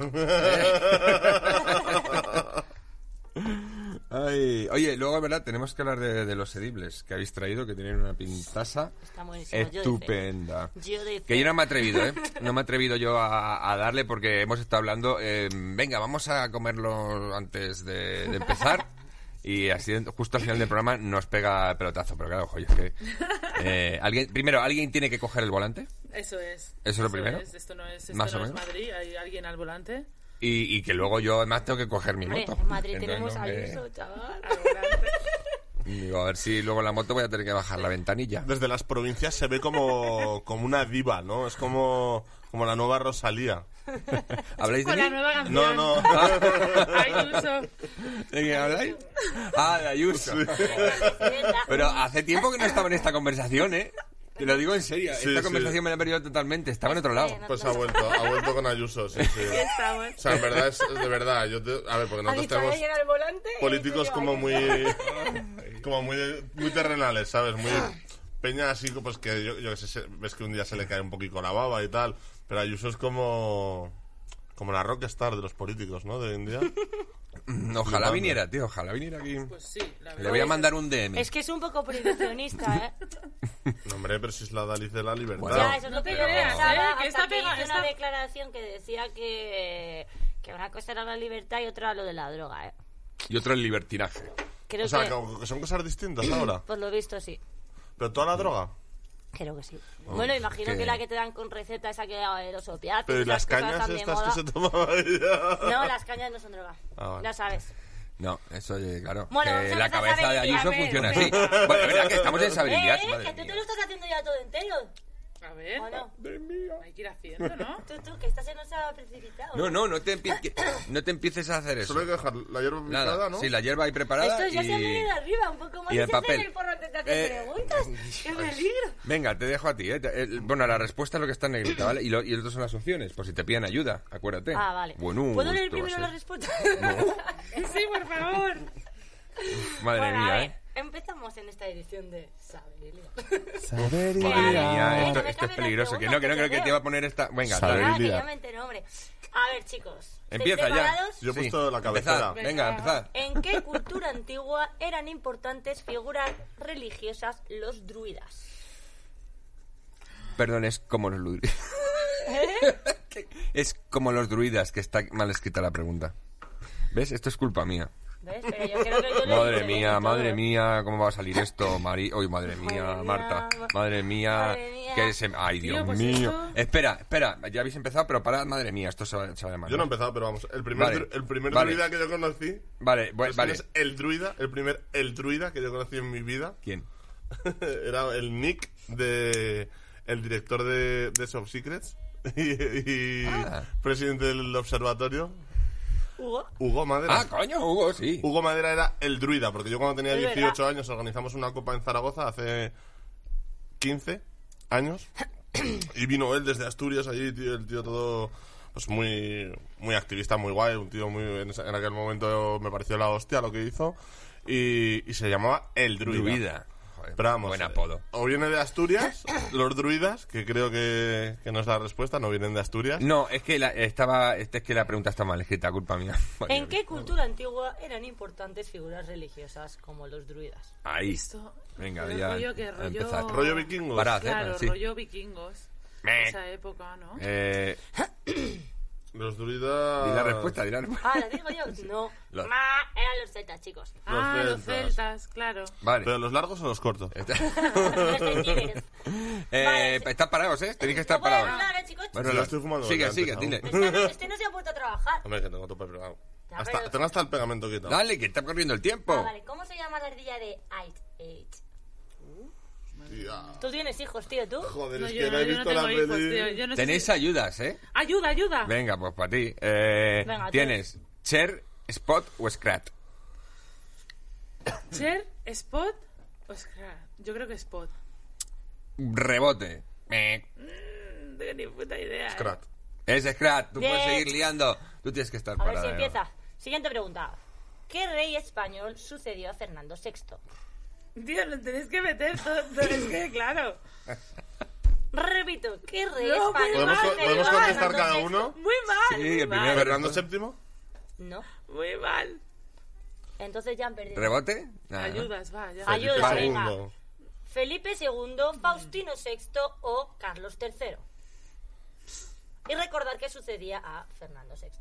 Ay, oye, luego, es verdad, tenemos que hablar de los edibles que habéis traído, que tienen una pintaza Está buenísimo. estupenda. Yo de fe. Que yo no me he atrevido, ¿eh? No me he atrevido yo a darle porque hemos estado hablando. Venga, vamos a comerlo antes de empezar. Y así, justo al final del programa, nos pega el pelotazo. Pero claro, joder, es que... ¿alguien tiene que coger el volante? Eso es. ¿Eso es lo primero? Esto no es Más o no es menos. Madrid, hay alguien al volante. Y que luego yo además tengo que coger mi Hombre, moto. en Madrid Entonces, tenemos no a me- Ayuso, chaval. Al volante. Digo, a ver si luego la moto voy a tener que bajar la ventanilla. Desde las provincias se ve como una diva, ¿no? Es como la nueva Rosalía. ¿Habláis de Con la mí? nueva No, canción. no. Ayuso. ¿De qué habláis? Ah, de Ayuso. Pero hace tiempo que no estaba en esta conversación, ¿eh? Te lo digo en serio. Sí, Esta sí. conversación me la he perdido totalmente. Estaba en otro lado. Pues ha vuelto con Ayuso, sí. Estamos. O sea, en verdad es de verdad. A ver, porque nosotros tenemos al volante y políticos se como lleva muy terrenales, ¿sabes? Muy peña así, pues que yo que sé, ves que un día se le cae un poquito la baba y tal, pero Ayuso es como la rockstar de los políticos, ¿no? De hoy en día. Ojalá Flipando. viniera, tío. Ojalá viniera aquí. Pues sí, la Le verdad. voy a mandar un DM. Es que es un poco prohibicionista, ¿eh? No, hombre, pero si es la Dalis de la libertad. Bueno. Ya, eso es lo No que te yo creas, pensaba que hasta esta que pega- hizo esta- una declaración que decía que una cosa era la libertad y otra lo de la droga, ¿eh? Y otro el libertinaje. Creo O sea, que, que son cosas distintas ahora. por lo visto, sí. Pero toda la droga. Creo que sí. Bueno, imagino que- que la que te dan con receta, esa que de los opiáceos, Pero ¿y las cosas cañas tan de estas moda. que se tomaba ella? No, las cañas no son droga. Ah, vale. Ya sabes. No, eso, claro. Bueno, que vamos a la empezar cabeza a de ver, Ayuso a ver, funciona venga. así. Bueno, es verdad que estamos en sabiduría. Madre Que tú mía. te lo estás haciendo ya todo entero. A ver, ¿O no? hay que ir haciendo, ¿no? Tú, que estás en esa precipitado. No te empieces a hacer eso. Solo hay que dejar la hierba picada, Nada, ¿no? sí, la hierba ahí preparada Esto ya y... se ha venido arriba, un poco más. y el se hace papel. en el porro antes de hacer preguntas. ¡Qué peligro! Venga, te dejo a ti, ¿eh? Bueno, la respuesta es lo que está en negrita, ¿vale? Y el otro son las opciones, por si te piden ayuda, acuérdate. Ah, vale. Bueno, ¿Puedo leer esto va a primero ser- la respuesta? Sí, por favor. Madre Bueno, a mía, ver, ¿eh? empezamos en esta edición de Sabería. Madre Que, mía, no esto me es cambies peligroso. las Que no preguntas, creo que te va a poner esta... Venga, Saber- dale. Ah, que Sabería. ya me entero, hombre. A ver, chicos. Empieza ¿estáis ya. preparados? Yo he Sí. puesto la cabecera. Empezad, venga, empezad. ¿En qué cultura antigua eran importantes figuras religiosas los druidas? Perdón, es como los druidas. Es como los druidas, que está mal escrita la pregunta. ¿Ves? Esto es culpa mía. ¿Ves? Pero yo creo que yo lo he Madre dicho bien y mía, todo. ¿cómo va a salir esto? Uy, madre mía, Madre Marta. mía, Madre mía. madre mía. Ay, Tío, Dios pues mío. esto- Espera, ya habéis empezado, pero parad, madre mía, esto se va de mal. Yo no he empezado, pero vamos. El primer, Vale. el primer Vale. druida que yo conocí. Vale, ¿sabes vale. quién es el druida, el primer druida que yo conocí en mi vida. ¿Quién? Era el Nick de el director de Top Secrets y Ah. presidente del observatorio, Hugo. Hugo Madera. Ah, coño, Hugo, sí. Hugo Madera era el druida, porque yo cuando tenía Es 18 años organizamos una copa en Zaragoza hace 15 años y vino él desde Asturias allí, tío, el tío todo pues muy activista, muy guay, un tío muy en aquel momento me pareció la hostia lo que hizo y se llamaba el druida. Druida. Joder, Pero vamos, buen apodo. o viene de Asturias, los druidas, que creo que no es la respuesta, no vienen de Asturias. No, es que la pregunta está mal escrita, culpa mía. Madre ¿En mía. qué cultura antigua eran importantes figuras religiosas como los druidas? Ahí. Esto- Venga, pero ya. rollo que a rollo- empezar. Rollo vikingos. Parad, Claro, sí. rollo vikingos. Meh. Esa época, ¿no? Los druidas... Di la respuesta, di la respuesta. Ah, ¿la digo yo? No. Los- Eran los celtas, chicos. Los celtas. celtas, claro. Vale. ¿Pero los largos o los cortos? Los celtines. Vale. Están parados, ¿eh? Tenéis que estar No puedes parados. hablar, chicos. Bueno, Yo lo- estoy fumando Sigue, antes, sigue, ¿no? dile. Este no se ha puesto a trabajar. Hombre, que tengo tope pegado. Ya, pero- Tengo hasta el pegamento quitado. Dale, que está corriendo el tiempo. Ah, vale. ¿Cómo se llama la ardilla de Ice Age? Tía. Tú tienes hijos, tío, ¿tú? Joder, No, es yo, que no he yo no visto la tengo hijos, peli. tío. Yo no sé Tenéis si- ayudas, ¿eh? Ayuda, ayuda. Venga, pues para ti. Venga, tú. Tienes Cher, Spot o Scrat. Cher, Spot o Scrat. Yo creo que Spot. Rebote. No tengo ni puta idea. ¿eh? Scrat. Es Scrat. Tú Bien. puedes seguir liando. Tú tienes que estar A ver parada. si ¿eh? empieza. Siguiente pregunta. ¿Qué rey español sucedió a Fernando VI? Tío, lo tenéis que meter todo. Es que, claro. Repito, ¿qué rey No, español? ¿Podemos contestar cada uno? Muy mal. Sí, muy el mal. primero. ¿Fernando VII? No. Muy mal. Entonces ya han perdido. ¿Rebote? Nada, ¿no? Ayudas, va, ya. Ayuda, Felipe venga. II. Felipe II, Faustino VI o Carlos III. Y recordar que sucedía a Fernando VI.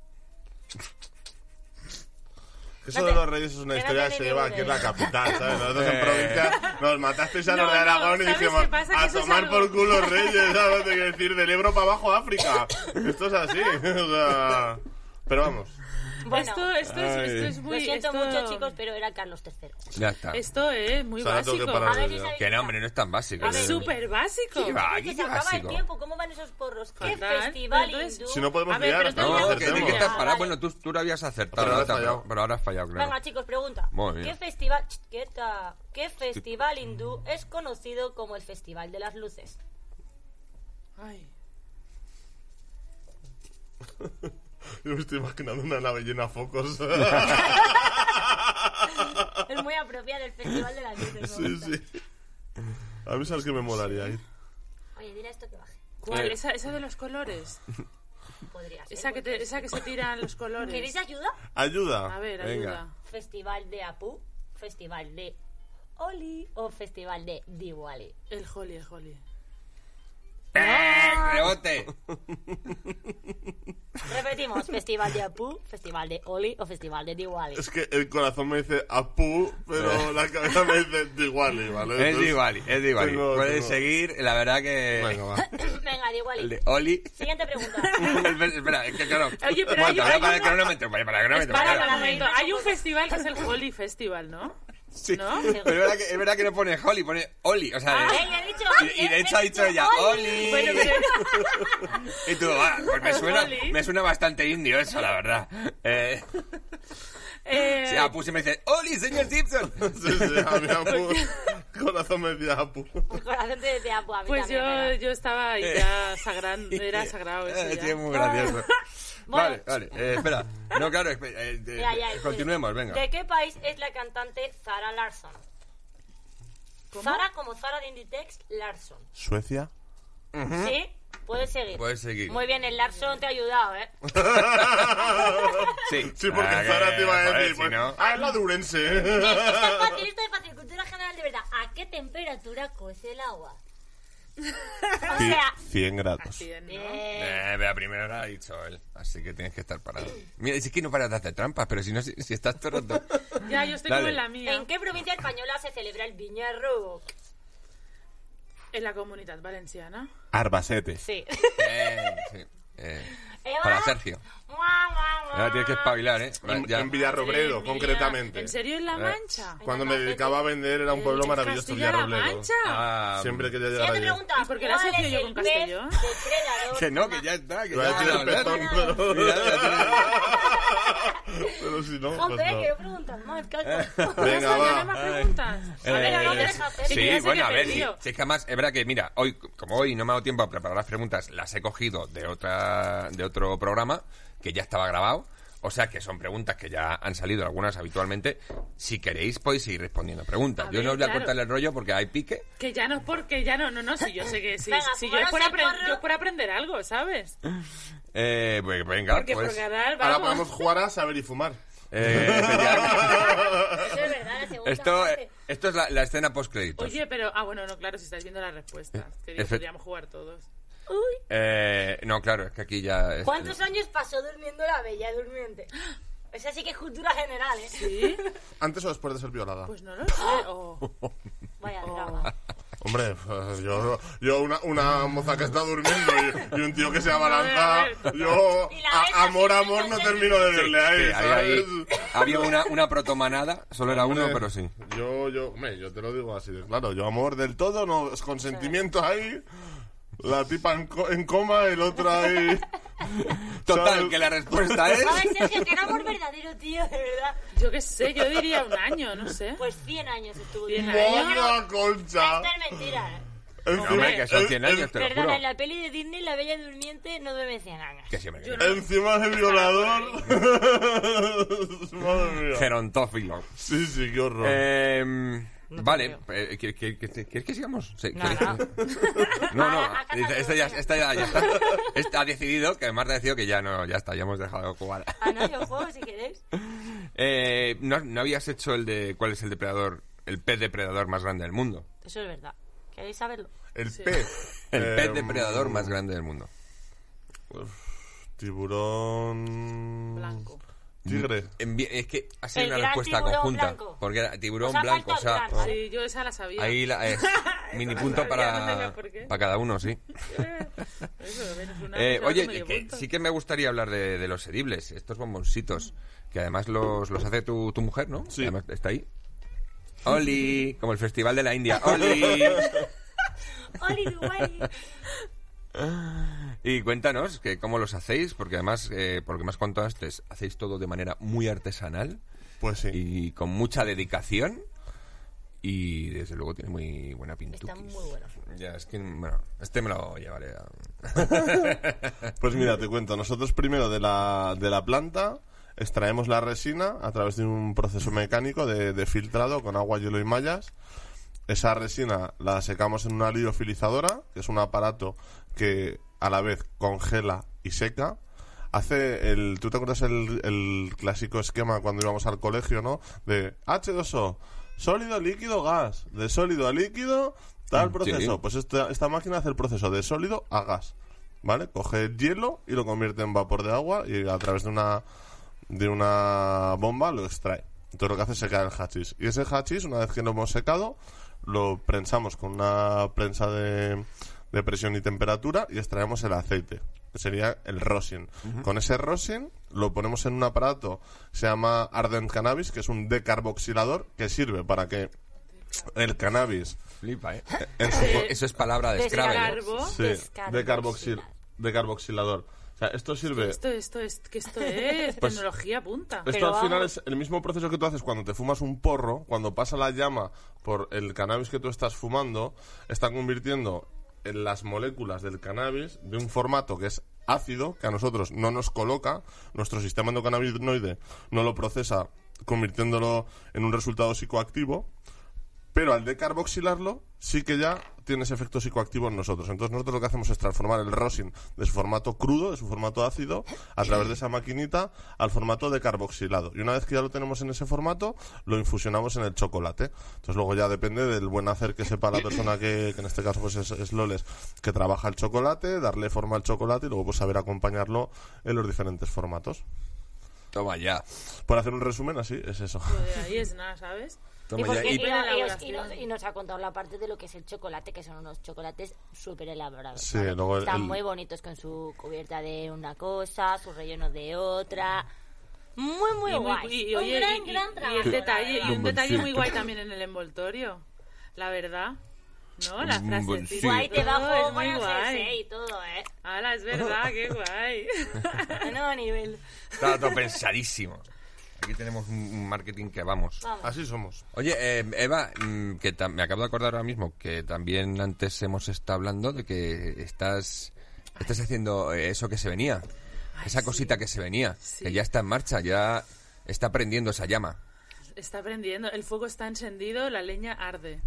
Eso de los reyes es una historia que se lleva aquí en la capital, ¿sabes? Nosotros en provincia nos matasteis a los No, de Aragón y ¿sabes dijimos qué pasa? Que a eso es tomar algo- por culo los reyes, ¿sabes? Te quiero decir, del Ebro para abajo África. Esto es así, o sea... Pero vamos. Bueno, Esto es muy... lo siento esto- mucho, chicos, pero era Carlos III. Ya está. Esto es muy Solo tengo que básico. parar A ver de si ya. sabéis. Que no, hombre, no es tan básico. A ver, ¿no? Súper básico. ¿Qué va? Oye, que ¿Qué se acaba básico? el tiempo. ¿Cómo van esos porros? ¿Qué Fatal. festival Pero entonces- hindú? Si no podemos A ver, liar pero hasta que entonces- No, que acertemos. te quitas Ah, para... vale. Bueno, tú lo habías acertado, Pero has Nata, fallado. pero ahora has fallado, claro. Venga, chicos, pregunta. Muy bien. ¿Qué festival hindú es conocido como el Festival de las Luces? Ay. Yo me estoy imaginando una nave llena de focos. Es muy apropiado el Festival de las Luces. me Sí, gusta. sí. A mí sabes que me molaría ir. Oye, dile a esto que baje. ¿Cuál? Esa de los colores. Podría ser. Esa que se tiran los colores. ¿Queréis ayuda? Ayuda. A ver, Venga. ayuda. Festival de Apu, Festival de Holi o Festival de Diwali. El Holi. ¡Rebote! Repetimos, Festival de Apu, Festival de Holi o Festival de Diwali. Es que el corazón me dice Apu, pero la cabeza me dice Diwali, ¿vale? Es Entonces, igual, es igual. tengo- Puedes tengo- seguir, la verdad que... Venga, va. Venga, El Diwali. de Oli... Siguiente pregunta. Espera, es que claro... Oye, pero Bueno, hay- te voy a hay parar el uno- cronómetro, voy a parar el cronómetro. Para claro. un momento. Hay un festival que es el Holi Festival, ¿no? Sí, ¿No? pero es verdad que no pone Holly, pone Oli, o sea... Venga, he dicho y de hecho ha dicho ella, Oli. Bueno, pero... Y tú, pues Oli. me suena bastante indio eso, la verdad. Sí, Apu siempre dice, Oli, señor Simpson. Sí, sí, a mí Apu. Corazón me decía Apu. El corazón te decía Apu, a mí Pues también, pero- yo estaba ahí ya sagrando, era sagrado eso Sí, ya. es muy gracioso. Bueno. Vale, espera. No, claro, Ya, continuemos, pues, venga. ¿De qué país es la cantante Zara Larsson? Zara como Zara de Inditex, Larsson. ¿Suecia? ¿Sí? Puedes seguir. Puedes seguir. Muy bien, el Larsson te ha ayudado, ¿eh? Sí, Sí, porque Ah, Zara te iba a joder, decir. si Pues, no... Ah, es la de Urense. Esto es fácil. Cultura general de verdad. ¿A qué temperatura cuece el agua? O sea, 100 grados. Bien, ¿no? Vea, primero lo ha dicho él, así que tienes que estar parado. Mira, es que no paras de hacer trampas, pero si no, si estás todo el rato... Ya, yo estoy Dale. como en la mía. ¿en qué provincia española se celebra el Viñarroc? En la Comunidad Valenciana. Arbacete. Sí. sí, Eva. para Sergio. Guau, guau, guau. Ahora tienes que espabilar, ¿eh? Ya. En Villarrobledo, Madre mía. concretamente. ¿En serio en La Mancha? Cuando me dedicaba a vender era un pueblo maravilloso, ¿Castilla-La Villarrobledo. Mancha? Ah, Siempre quería llegar Siguiente allí. pregunta. ¿Y por qué la ¿Cuál asocio es yo el con pez Castellón? depredador? Que no, que ya está. Que Iba a ya decir van a el hablar. petón, pero... Mira, Pero si no, Joder, pues no. quiero preguntar más, calma. Venga, ¿Ya no hay va. más preguntas? A ver, no te dejas hacer. que ya Sí, sé bueno, que a he ver, sí. perdido. Si es que además, es verdad que, mira, hoy, como hoy no me ha dado tiempo a preparar las preguntas, las he cogido de otro programa que ya estaba grabado. O sea que son preguntas que ya han salido algunas habitualmente. Si queréis, podéis seguir respondiendo preguntas. A Yo ver, no os voy a claro. cortarle el rollo porque hay pique. Que ya no es porque ya no, si yo sé que sí. Venga, Si yo es por, fumaros el porro. yo es por aprender algo, ¿sabes? Pues venga, Porque pues. por ganar, Ahora vamos. podemos jugar a saber y fumar. Efectivamente. Eso es verdad, la segunda esto, parte. esto es la escena post-créditos. Oye, pero... Ah, bueno, no, claro, si estáis viendo las respuestas. Que digo, Efe- podríamos jugar todos. No, claro, es que aquí ya... ¿Cuántos años pasó durmiendo la Bella Durmiente? Esa sí que es cultura general, ¿eh? ¿Sí? ¿Antes o después de ser violada? Pues no lo sé. Oh. Vaya Oh. drama. Hombre, pues yo una moza que está durmiendo y un tío que se abalanza, yo Y la ves amor, así, amor, no sí, termino de verle ahí, Sí, ¿sabes? había una protomanada, solo era uno, pero sí. Yo te lo digo así de claro, yo amor del todo, no, es consentimiento ahí, la tipa en coma, el otro ahí... Total, ¿sabes? que la respuesta es... A ver, Sergio, que era amor verdadero, tío, de verdad. Yo qué sé, yo diría un año, no sé. Pues 100 años estuvo 100 durmiendo. años. ¡Moña concha! Esto es mentira, ¿eh? Encima, Hombre, que son 100 años, te lo Perdona, juro. en la peli de Disney, la Bella Durmiente no duerme 100 años. Que siempre Yo que- encima de violador. Madre mía. Gerontófilo. Sí, qué horror. No te Vale, creo. ¿quieres que sigamos? Sí, No, ¿queréis no. que- No, A casa esta ya de está. Está decidido, que Marta ha decidido que ya no, ya está, ya hemos dejado de jugar. Ah, no, yo juego si queréis. ¿No habías hecho el de cuál es el depredador, el pez depredador más grande del mundo? Eso es verdad. ¿Queréis saberlo? El Sí. pez. El pez depredador más grande del mundo. Tiburón... Blanco. Tigre. Es que ha sido El una gran respuesta tiburón conjunta. blanco. Porque era tiburón Os ha blanco, o faltado sea... el gran, ¿vale? Sí, yo esa la sabía. Ahí es mini la punto sabía, no tenía por qué. para cada uno, sí. Eso, menos una, Oye, medio que punto. sí que me gustaría hablar de los edibles, estos bomboncitos, que además los hace tu mujer, ¿no? Sí. Además está ahí. ¡Oli! Como el Festival de la India. ¡Oli! ¡Oli, Dubai! Y cuéntanos que cómo los hacéis, porque además, por lo que me has contado antes, hacéis todo de manera muy artesanal Pues sí. y con mucha dedicación. Y desde luego tiene muy buena pintuquis. Están muy buenos. Ya, es que, bueno, este me lo llevaré a... Pues mira, te cuento. Nosotros primero de la planta extraemos la resina a través de un proceso mecánico de filtrado con agua, hielo y mallas. Esa resina la secamos en una liofilizadora, que es un aparato que a la vez congela y seca. ¿Tú te acuerdas el clásico esquema cuando íbamos al colegio, no? De H2O, sólido, líquido, gas. De sólido a líquido, tal proceso. Sí. Pues esta máquina hace el proceso de sólido a gas, ¿vale? Coge el hielo y lo convierte en vapor de agua y a través de una bomba lo extrae. Entonces lo que hace es secar el hachís. Y ese hachís, una vez que lo hemos secado, lo prensamos con una prensa de presión y temperatura y extraemos el aceite, que sería el rosin. Con ese rosin lo ponemos en un aparato que se llama Ardent Cannabis, que es un decarboxilador que sirve para que el cannabis Flipa, ¿eh? en su fo- Eso es palabra de Scrabble. Descargo. sí, decarboxilador. O sea, esto sirve... Esto es Pues- tecnología punta. Esto Pero al final vamos. es el mismo proceso que tú haces cuando te fumas un porro. Cuando pasa la llama por el cannabis que tú estás fumando, está convirtiendo en las moléculas del cannabis de un formato que es ácido, que a nosotros no nos coloca, nuestro sistema endocannabinoide no lo procesa, convirtiéndolo en un resultado psicoactivo, pero al decarboxilarlo sí que ya tiene ese efecto psicoactivo en nosotros. Entonces nosotros lo que hacemos es transformar el rosin de su formato crudo, de su formato ácido, a través de esa maquinita al formato decarboxilado. Y una vez que ya lo tenemos en ese formato, lo infusionamos en el chocolate. Entonces luego ya depende del buen hacer que sepa la persona que en este caso pues es Loles, que trabaja el chocolate, darle forma al chocolate y luego pues saber acompañarlo en los diferentes formatos. Toma ya. Por hacer un resumen así, es eso. Pues de ahí es nada, ¿sabes? Toma por ya. qué? Y- buena Y elaboración. nos ha contado la parte de lo que es el chocolate, que son unos chocolates súper elaborados. Sí, ¿vale? luego Están el- muy bonitos con su cubierta de una cosa, su relleno de otra. Muy, muy Y, guay. y, Un oye, gran, y gran trabajo. el detalle, y un Bomboncito. detalle muy guay también en el envoltorio. La verdad. ¿No? La Un frase. bomboncito. Guay, te es bajo con muy el guay. jersey y todo, ¿eh? Hala, es verdad, qué guay. No, nivel. Está todo pensadísimo. Aquí tenemos un marketing que vamos. Vamos. Así somos. Oye, Eva, me acabo de acordar ahora mismo que también antes hemos estado hablando de que estás haciendo eso que se venía. Ay, Esa sí. cosita que se venía. Sí. Que ya está en marcha, ya está prendiendo esa llama. Está prendiendo, el fuego está encendido, la leña arde.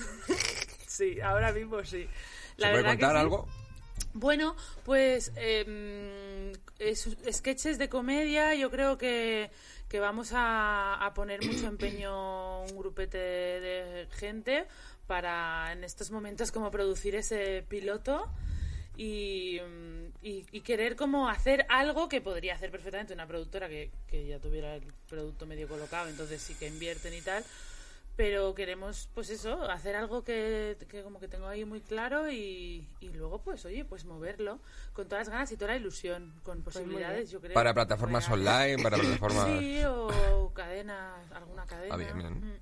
Sí, ahora mismo sí. ¿Se puede verdad que contar sí. algo? Bueno, pues sketches de comedia, yo creo que vamos a poner mucho empeño un grupete de gente para en estos momentos como producir ese piloto y querer como hacer algo que podría hacer perfectamente una productora que ya tuviera el producto medio colocado, entonces sí que invierten y tal. Pero queremos, pues eso, hacer algo que como que tengo ahí muy claro y luego, pues oye, pues moverlo con todas las ganas y toda la ilusión, con posibilidades, yo creo. Para plataformas reales. online, para plataformas... Sí, o cadenas, alguna cadena. Ah, bien, bien. Mm.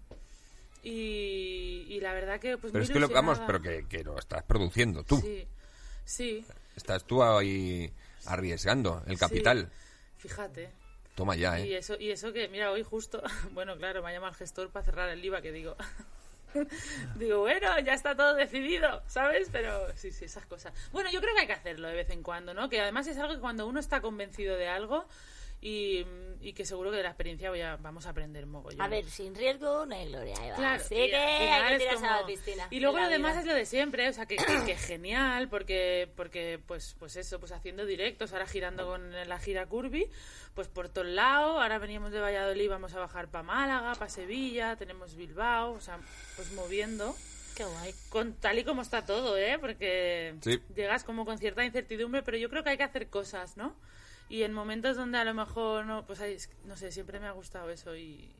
Y la verdad que, pues Pero muy es que lo, vamos, ilusionada. pero que lo estás produciendo tú. Sí, Estás tú ahí arriesgando el capital. fíjate. Toma ya, Y eso que, mira, hoy justo, bueno, claro, me ha llamado el gestor para cerrar el IVA, que digo, bueno, ya está todo decidido, ¿sabes? Pero sí, esas cosas. Bueno, yo creo que hay que hacerlo de vez en cuando, ¿no? Que además es algo que cuando uno está convencido de algo y que seguro que de la experiencia vamos a aprender mogollón. A ver, sin riesgo no hay gloria, Eva. Claro, Así y que al final hay que es tirarse a como- la piscina. Y luego en lo la demás vida. es lo de siempre, o sea, que genial, porque pues eso, pues haciendo directos, ahora girando con la gira Curvy, pues por todos lados, ahora veníamos de Valladolid, vamos a bajar para Málaga, para Sevilla, tenemos Bilbao, o sea, pues moviendo. Qué guay. Con tal y como está todo, porque Sí. llegas como con cierta incertidumbre, pero yo creo que hay que hacer cosas, ¿no? Y en momentos donde a lo mejor no, pues no sé, siempre me ha gustado eso y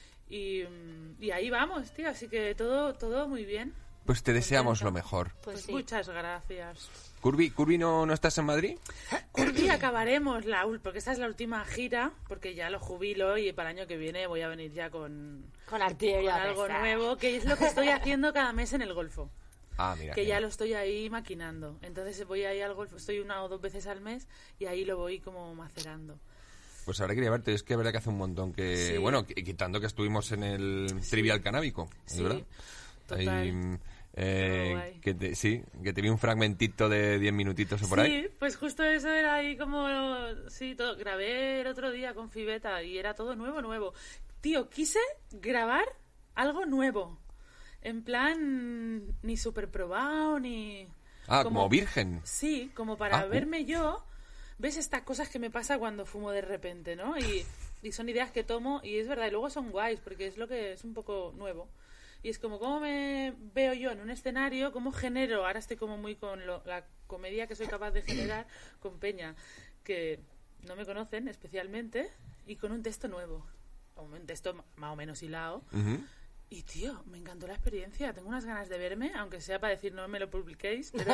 ahí vamos, tío, así que todo muy bien. Pues te deseamos Contenta. lo mejor. Pues sí. Muchas gracias. Curvy, ¿no estás en Madrid? Curvy acabaremos porque esta es la última gira, porque ya lo jubilo y para el año que viene voy a venir ya con artillería algo pesada. nuevo, que es lo que estoy haciendo cada mes en el Golfo. Ah, mira. Que ya lo estoy ahí maquinando. Entonces voy ahí al Golfo, estoy 1 o 2 veces al mes y ahí lo voy como macerando. Pues habrá que ir a verte. Es que es verdad que hace un montón que... Sí. Bueno, quitando que estuvimos en el Trivial Canábico, ¿es Sí, verdad? total. Ahí, Pero guay. que te vi un fragmentito de 10 minutitos o por ahí. Sí, pues justo eso era ahí como... Sí, grabé el otro día con Fibeta y era todo nuevo. Tío, quise grabar algo nuevo. En plan, ni súper probado, ni... Ah, como virgen. Sí, como para Ah, verme yo. ¿Ves estas cosas que me pasa cuando fumo de repente, no? Y son ideas que tomo y es verdad, y luego son guays porque es lo que es un poco nuevo. Y es como cómo me veo yo en un escenario, cómo genero, ahora estoy como muy con la comedia que soy capaz de generar con Peña, que no me conocen especialmente, y con un texto nuevo, un texto más o menos hilado. Ujú. Y tío, me encantó la experiencia. Tengo unas ganas de verme, aunque sea para decir no me lo publiquéis, pero,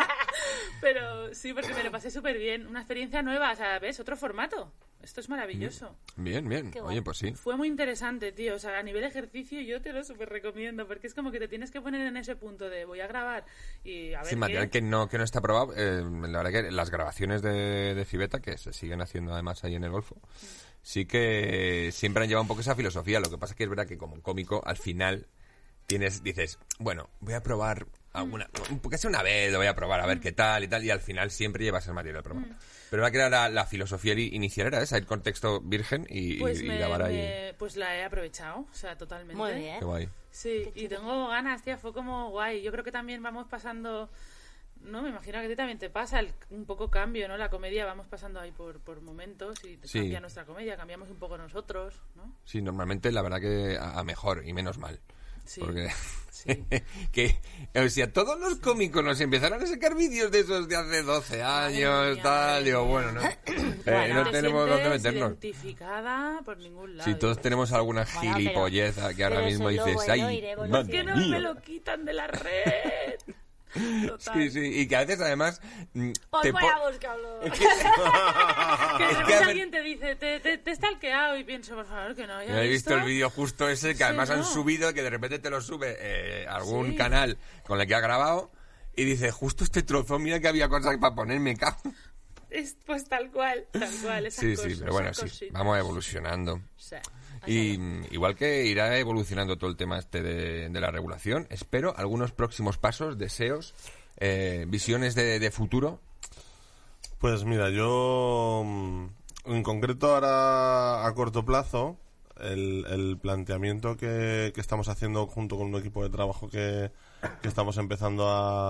pero sí, porque me lo pasé súper bien. Una experiencia nueva, o sea, ¿ves? Otro formato. Esto es maravilloso. Bien. Qué guay. Oye, pues sí. Fue muy interesante, tío. O sea, a nivel ejercicio yo te lo súper recomiendo, porque es como que te tienes que poner en ese punto de voy a grabar y a ver Sí, material que no está probado. La verdad que las grabaciones de Fibeta, que se siguen haciendo además ahí en el Golfo, sí que siempre han llevado un poco esa filosofía. Lo que pasa es que es verdad que como cómico, al final dices, bueno, voy a probar alguna, porque sea una vez, lo voy a probar a ver qué tal y tal, y al final siempre llevas el material probado. Pero va que era la filosofía inicial era esa, el contexto virgen y grabar ahí. pues la he aprovechado, o sea, totalmente. Muy bien. Qué guay. Sí, y tengo ganas, tía, fue como guay. Yo creo que también vamos pasando, ¿no? Me imagino que a ti también te pasa un poco cambio, ¿no? La comedia vamos pasando ahí por momentos y Sí. cambia nuestra comedia, cambiamos un poco nosotros, ¿no? Sí, normalmente la verdad que a mejor y menos mal. Sí. Porque Sí. que, o sea, todos los cómicos nos empezaron a sacar vídeos de esos de hace 12 años, mía, tal, madre digo, mía. bueno, ¿no? Bueno, No te tenemos dónde sientes meternos. identificada por ningún lado. Si todos tenemos alguna Bueno, gilipollez que ahora pero mismo eso dices, luego, ¿no? ¡ay, Iré madre que no mía! me lo quitan de la red. Total. Sí, y que a veces además Os te voy po- a buscarlo. Que de Es repente que alguien te dice, te he stalkeado y pienso, por favor, que no. ¿Ya he visto el vídeo justo ese que Sí, además han no. subido, que de repente te lo sube algún Sí. canal con el que ha grabado y dice, justo este trozo, mira que había cosas para ponerme, cago. Pues tal cual, esas Sí, cosas, pero bueno, esas sí, cositas. vamos evolucionando. Sí. Y igual que irá evolucionando todo el tema este de la regulación, espero algunos próximos pasos, deseos, visiones de futuro. Pues mira, yo en concreto ahora a corto plazo, el planteamiento que estamos haciendo junto con un equipo de trabajo que estamos empezando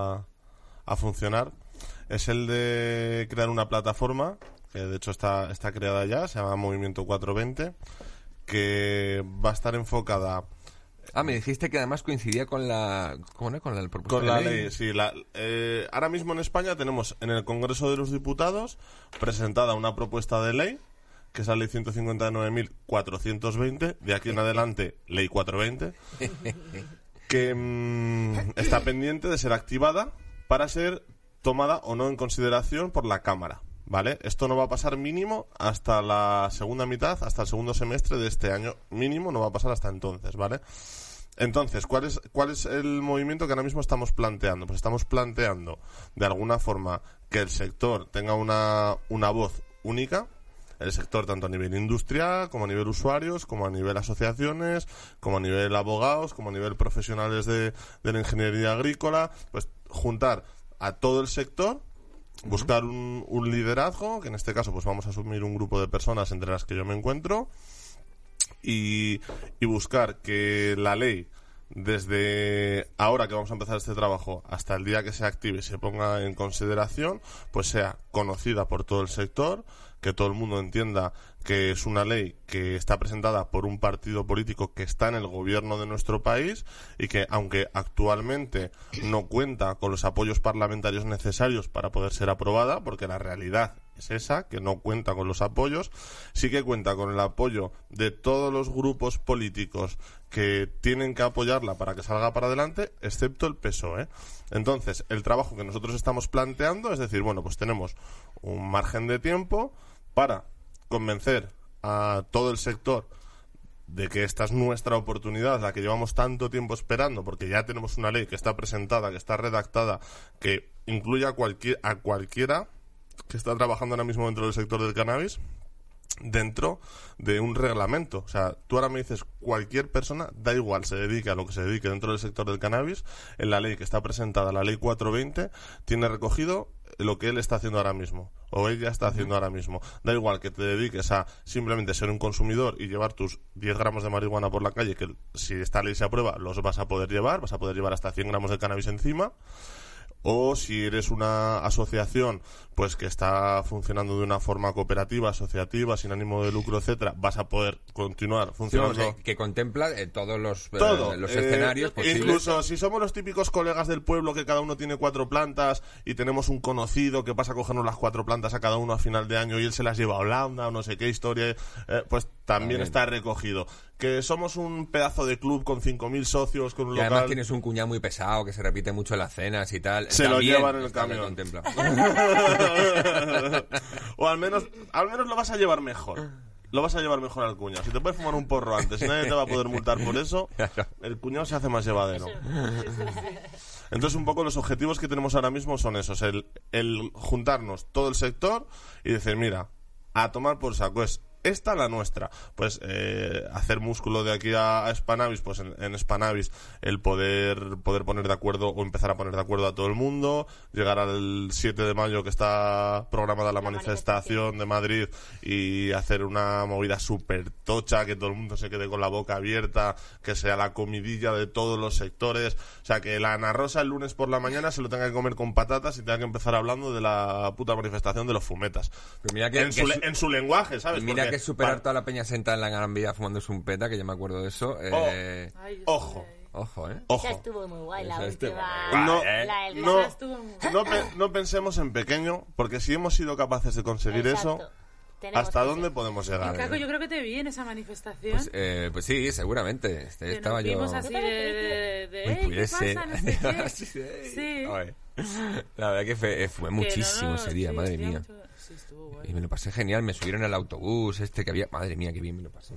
a funcionar es el de crear una plataforma, que de hecho está creada ya, se llama Movimiento 420, que va a estar enfocada Ah, me dijiste que además coincidía con la propuesta con de la ley, sí. Ahora mismo en España tenemos en el Congreso de los Diputados presentada una propuesta de ley, que es la ley 159.420, de aquí en adelante, ley 420, que está pendiente de ser activada para ser tomada o no en consideración por la Cámara, ¿vale? Esto no va a pasar mínimo hasta la segunda mitad, hasta el segundo semestre de este año mínimo, no va a pasar hasta entonces, ¿vale? Entonces, ¿cuál es el movimiento que ahora mismo estamos planteando? Pues estamos planteando, de alguna forma, que el sector tenga una voz única, el sector tanto a nivel industrial, como a nivel usuarios, como a nivel asociaciones, como a nivel abogados, como a nivel profesionales de la ingeniería agrícola, pues juntar a todo el sector buscar un liderazgo, que en este caso pues vamos a asumir un grupo de personas entre las que yo me encuentro, y buscar que la ley, desde ahora que vamos a empezar este trabajo hasta el día que se active y se ponga en consideración, pues sea conocida por todo el sector, que todo el mundo entienda que es una ley que está presentada por un partido político que está en el gobierno de nuestro país y que, aunque actualmente no cuenta con los apoyos parlamentarios necesarios para poder ser aprobada, porque la realidad es esa, que no cuenta con los apoyos, sí que cuenta con el apoyo de todos los grupos políticos que tienen que apoyarla para que salga para adelante, excepto el PSOE. Entonces, el trabajo que nosotros estamos planteando es decir, bueno, pues tenemos un margen de tiempo para convencer a todo el sector de que esta es nuestra oportunidad, la que llevamos tanto tiempo esperando, porque ya tenemos una ley que está presentada, que está redactada, que incluye a cualquiera que está trabajando ahora mismo dentro del sector del cannabis, dentro de un reglamento. O sea, tú ahora me dices cualquier persona, da igual, se dedique a lo que se dedique dentro del sector del cannabis, en la ley que está presentada, la ley 420, tiene recogido lo que él está haciendo ahora mismo, o ella está haciendo ahora mismo. Da igual que te dediques a simplemente ser un consumidor y llevar tus 10 gramos de marihuana por la calle, que si esta ley se aprueba los vas a poder llevar hasta 100 gramos de cannabis encima, o si eres una asociación pues que está funcionando de una forma cooperativa, asociativa, sin ánimo de lucro, etcétera, vas a poder continuar funcionando. Que contempla todos los los escenarios posibles. Incluso si somos los típicos colegas del pueblo que cada uno tiene 4 plantas y tenemos un conocido que pasa a cogernos las 4 plantas a cada uno a final de año y él se las lleva a Holanda o no sé qué historia, pues también está recogido. Que somos un pedazo de club con 5.000 socios, con un local. Además tienes un cuñado muy pesado que se repite mucho en las cenas y tal. Se lo llevan en el camión. Contempla. O al menos lo vas a llevar mejor. Lo vas a llevar mejor al cuñado. Si te puedes fumar un porro antes y nadie te va a poder multar por eso, el cuñado se hace más llevadero. Entonces, un poco los objetivos que tenemos ahora mismo son esos. El juntarnos todo el sector y decir, mira, a tomar por saco, es esta la nuestra. Pues hacer músculo de aquí a Spannabis, pues en Spannabis el poder poner de acuerdo o empezar a poner de acuerdo a todo el mundo, llegar al 7 de mayo que está programada la manifestación de Madrid y hacer una movida súper tocha, que todo el mundo se quede con la boca abierta, que sea la comidilla de todos los sectores, o sea, que la Ana Rosa el lunes por la mañana se lo tenga que comer con patatas y tenga que empezar hablando de la puta manifestación de los fumetas. Pero mira que en su lenguaje, ¿sabes? Mira que superar toda la peña sentada en la Gran Vía fumándose un peta, que yo me acuerdo de eso. Ojo. Ojo. Esa estuvo muy guay, la última. No pensemos en pequeño, porque si hemos sido capaces de conseguir eso, ¿hasta dónde podemos llegar? Caco, yo creo que te vi en esa manifestación. Pues sí, seguramente. Estaba yo. Así ¿qué pasa? No sé qué. Sí. La verdad que fue muchísimo ese día, madre mía. Sí, estuvo guay. Y me lo pasé genial, me subieron al autobús que había. Madre mía, qué bien me lo pasé.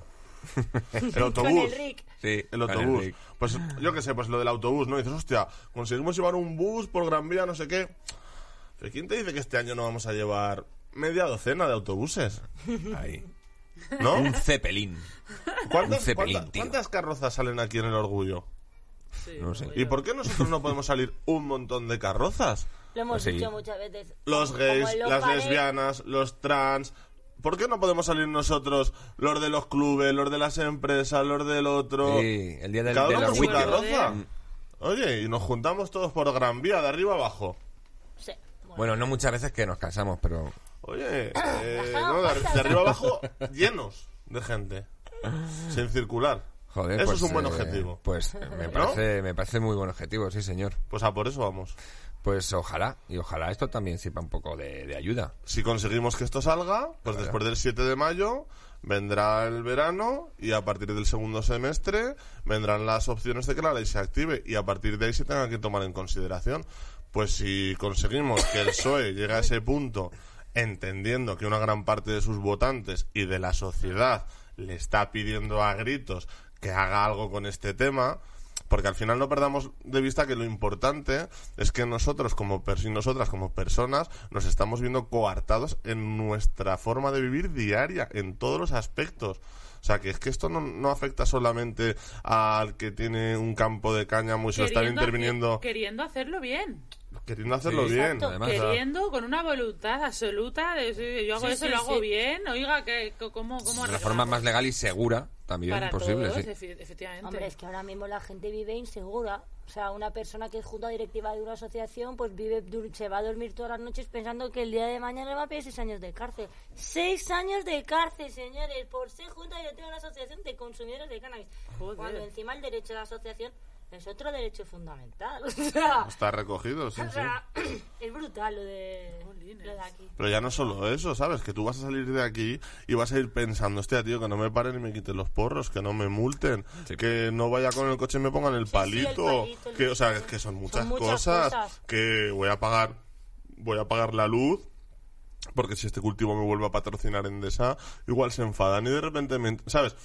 El autobús. Con el Rick. Sí, el autobús. Pues yo qué sé, pues lo del autobús, ¿no? Dices, hostia, conseguimos llevar un bus por Gran Vía, no sé qué. Pero ¿quién te dice que este año no vamos a llevar media docena de autobuses? Ahí. ¿No? Un Zeppelin. ¿Cuántas carrozas salen aquí en el Orgullo? Sí, no sé. ¿Y por qué nosotros no podemos salir un montón de carrozas? Lo hemos dicho muchas veces. Los gays, las lesbianas, los trans. ¿Por qué no podemos salir nosotros, los de los clubes, los de las empresas, los del otro? Sí, el día del cada uno con su wiki. carroza. Oye, y nos juntamos todos por Gran Vía, de arriba abajo. Sí. Bueno, no muchas veces que nos cansamos, pero... Oye, no, de arriba abajo llenos de gente, sin circular. Joder, eso pues, es un buen objetivo. Pues me parece muy buen objetivo, sí, señor. Pues a por eso vamos. Pues ojalá esto también sirva un poco de ayuda. Si conseguimos que esto salga, pues después del 7 de mayo vendrá el verano y a partir del segundo semestre vendrán las opciones de que la ley se active y a partir de ahí se tenga que tomar en consideración. Pues si conseguimos que el PSOE llegue a ese punto, entendiendo que una gran parte de sus votantes y de la sociedad le está pidiendo a gritos que haga algo con este tema, porque al final no perdamos de vista que lo importante es que nosotros y nosotras como personas nos estamos viendo coartados en nuestra forma de vivir diaria, en todos los aspectos. O sea, que es que esto no afecta solamente al que tiene un campo de cáñamo y se lo están interviniendo. Queriendo hacerlo bien. queriendo hacerlo Sí, bien. exacto. Además, Queriendo, con una voluntad absoluta de sí, yo hago Sí, eso, sí, lo hago sí. bien, oiga, ¿cómo de la arreglamos? forma más legal y segura también para posible, todos, sí. efectivamente. Hombre, es que ahora mismo la gente vive insegura. O sea, una persona que es junta directiva de una asociación, pues se va a dormir todas las noches pensando que el día de mañana le va a pedir 6 años de cárcel. 6 años de cárcel, señores, por ser junta directiva de una asociación de consumidores de cannabis. Joder. Cuando encima el derecho de la asociación es otro derecho fundamental. O sea, Está recogido, sí, o sí. sea, es brutal lo de aquí. Pero ya no solo eso, ¿sabes? Que tú vas a salir de aquí y vas a ir pensando, hostia, tío, que no me paren y me quiten los porros, que no me multen, Sí. que no vaya con el coche y me pongan el Sí, palito, el palito, el que, o sea, palito. que son Son muchas, muchas cosas, cosas. que voy a pagar la luz, porque si este cultivo me vuelve a patrocinar Endesa, igual se enfadan y de repente, ¿sabes?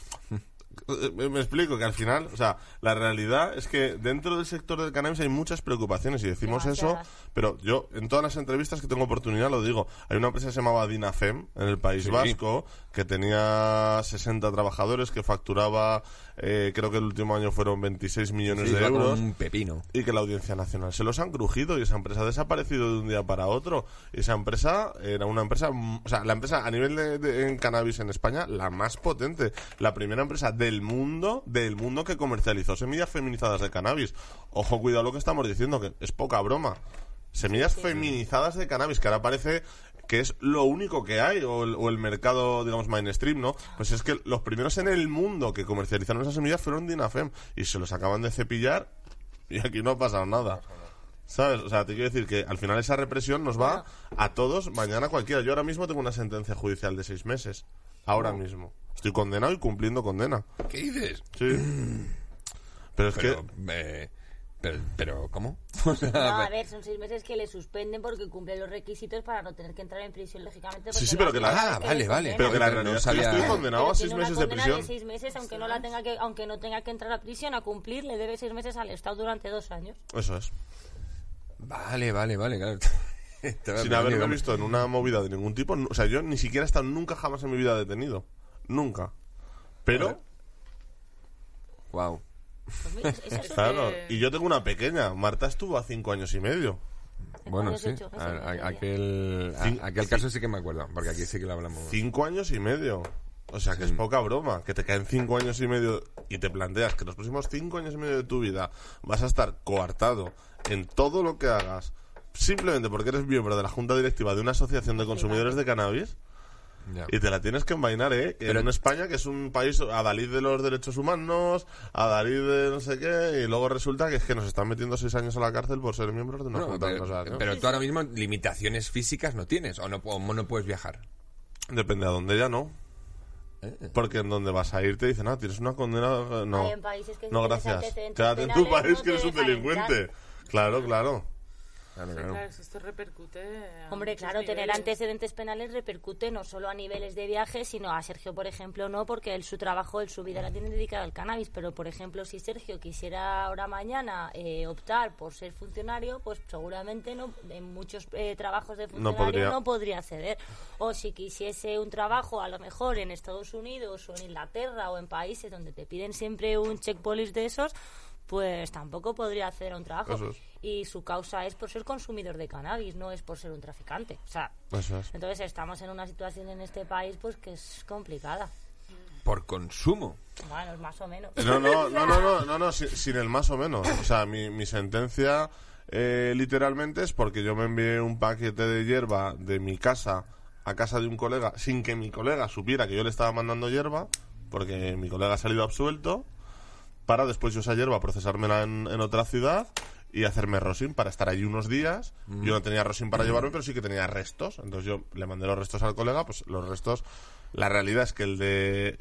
Me explico que al final, o sea, la realidad es que dentro del sector del cannabis hay muchas preocupaciones y decimos Demasiadas. eso, pero yo en todas las entrevistas que tengo oportunidad lo digo. Hay una empresa que se llamaba Dinafem en el País Sí. Vasco que tenía 60 trabajadores, que facturaba, creo que el último año fueron 26 millones Sí, de va como euros. un pepino. Y que la Audiencia Nacional se los han crujido y esa empresa ha desaparecido de un día para otro. Y esa empresa era una empresa, o sea, la empresa a nivel en cannabis en España, la más potente. La primera empresa del mundo que comercializó semillas feminizadas de cannabis. Ojo, cuidado lo que estamos diciendo, que es poca broma. Semillas feminizadas de cannabis, que ahora parece que es lo único que hay, o el mercado, digamos, mainstream, ¿no? Pues es que los primeros en el mundo que comercializaron esas semillas fueron Dinafem, y se los acaban de cepillar, y aquí no ha pasado nada. ¿Sabes? O sea, te quiero decir que al final esa represión nos va a todos, mañana cualquiera. Yo ahora mismo tengo una sentencia judicial de 6 meses. Ahora mismo. Estoy condenado y cumpliendo condena. ¿Qué dices? Sí. Pero es Pero, que... pero ¿cómo? No, a ver, son 6 meses que le suspenden porque cumple los requisitos para no tener que entrar en prisión, lógicamente. Sí, sí, porque pero que la... Ah, vale, vale. Pero que la Pero no realidad es que yo sabía- estoy condenado a 6 Tiene una meses de condena prisión. 6 meses, aunque no tenga que entrar a prisión a cumplir, le debe 6 meses al Estado durante 2 años. Eso es. Vale, claro. Sin haberme visto en una movida de ningún tipo. O sea, yo ni siquiera he estado nunca jamás en mi vida detenido. Nunca. Pero... Wow. Pues mira, esa es Claro, y yo tengo una pequeña. Marta estuvo a 5 años y medio. Bueno, años sí. hecho, eso no lo sabía. Aquel caso sí que me acuerdo, porque aquí sí que lo hablamos. 5 años y medio. O sea, que es poca broma. Que te caen 5 años y medio y te planteas que los próximos 5 años y medio de tu vida vas a estar coartado en todo lo que hagas simplemente porque eres miembro de la junta directiva de una asociación de consumidores de cannabis. Ya. Y te la tienes que envainar, ¿eh? Pero- En España, que es un país adalid de los derechos humanos, adalid de no sé qué, y luego resulta que es que nos están metiendo 6 años a la cárcel por ser miembros de una Bueno, junta de una pero, asociación. tú ahora mismo limitaciones físicas no tienes, o no puedes viajar. Depende a dónde ya no. Porque en donde vas a ir te dicen, tienes una condena... No, Hay en países que si no tienes gracias. antecedentes Quédate en tu penales, país no que eres te un dejan delincuente. entrar. Claro. Claro, Claro, claro. esto repercute. a Hombre, muchos claro, tener niveles. antecedentes penales repercute no solo a niveles de viaje, sino a Sergio, por ejemplo, no, porque su trabajo, su vida la tiene dedicada al cannabis, pero, por ejemplo, si Sergio quisiera ahora mañana optar por ser funcionario, pues seguramente no en muchos trabajos de funcionario no podría acceder. O si quisiese un trabajo, a lo mejor en Estados Unidos o en Inglaterra o en países donde te piden siempre un check police de esos, pues tampoco podría acceder a un trabajo. Eso es. Y su causa es por ser consumidor de cannabis, no es por ser un traficante. O sea, Eso es. entonces estamos en una situación en este país pues que es complicada. Por consumo. Bueno, más o menos. No, sin el más o menos. O sea, mi sentencia literalmente es porque yo me envié un paquete de hierba de mi casa a casa de un colega sin que mi colega supiera que yo le estaba mandando hierba, porque mi colega ha salido absuelto, para después yo esa hierba procesármela en otra ciudad y hacerme rosin para estar allí unos días. Yo no tenía rosin para llevarme, pero sí que tenía restos. Entonces yo le mandé los restos al colega, pues los restos... La realidad es que el de...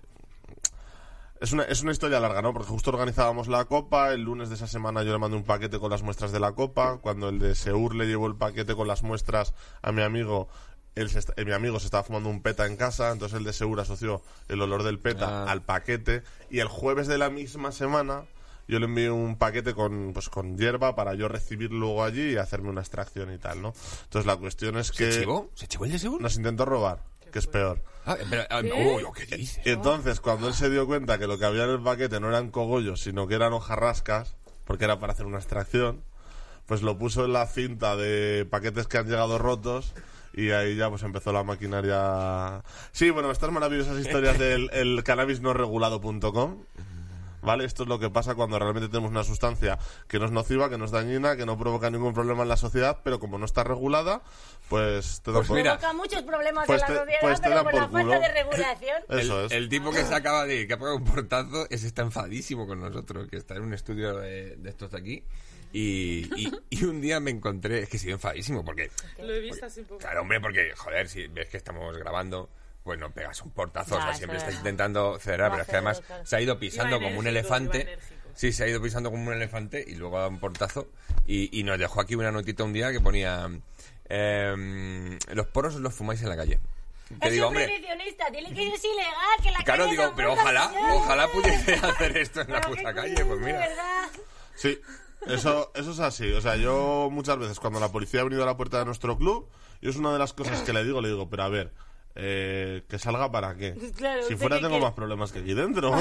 Es una historia larga, ¿no? Porque justo organizábamos la copa, el lunes de esa semana yo le mandé un paquete con las muestras de la copa, cuando el de Seur le llevó el paquete con las muestras a mi amigo, mi amigo se estaba fumando un peta en casa, entonces el de Seur asoció el olor del peta al paquete, y el jueves de la misma semana yo le envié un paquete con hierba para yo recibir luego allí y hacerme una extracción y tal, ¿no? Entonces la cuestión es que... ¿Se chivó el de seguro? Nos intentó robar, que es peor. ¿Qué dices? Y entonces, cuando él se dio cuenta que lo que había en el paquete no eran cogollos, sino que eran hojarrascas, porque era para hacer una extracción, pues lo puso en la cinta de paquetes que han llegado rotos. Y ahí ya pues empezó la maquinaria. Sí, bueno, estas maravillosas historias del el cannabisnoregulado.com. ¿Vale? Esto es lo que pasa cuando realmente tenemos una sustancia que no es nociva, que no es dañina, que no provoca ningún problema en la sociedad, pero como no está regulada, pues te da por... Provoca muchos problemas pues en la sociedad, pues pero por la culo. falta de regulación. Eso es. El tipo que se acaba de ir, que ha pegado un portazo, ese está enfadísimo con nosotros, que está en un estudio de estos de aquí. Y un día me encontré, es que sigo enfadísimo porque... Lo he visto así un poco. Claro, hombre, porque, joder, si ves que estamos grabando, pues no pegas un portazo, Ya, o sea, siempre eso estás es. intentando cerrar, pero es que además Claro. se ha ido pisando Iba como un enérgico, iba elefante. enérgico. Sí, se ha ido pisando como un elefante y luego ha dado un portazo y nos dejó aquí una notita un día que ponía los porros los fumáis en la calle. Que Es digo, un hombre, prohibicionista, tiene que ir ilegal, que la claro, calle digo, no pero multa, señor. ojalá pudiese hacer esto en la Pero puta qué calle, curioso, pues mira. ¿verdad? Sí, eso es así. O sea, yo muchas veces cuando la policía ha venido a la puerta de nuestro club, yo es una de las cosas que le digo, pero a ver, que salga para qué. Claro, Si ¿usted fuera qué tengo quiere? más problemas que aquí dentro.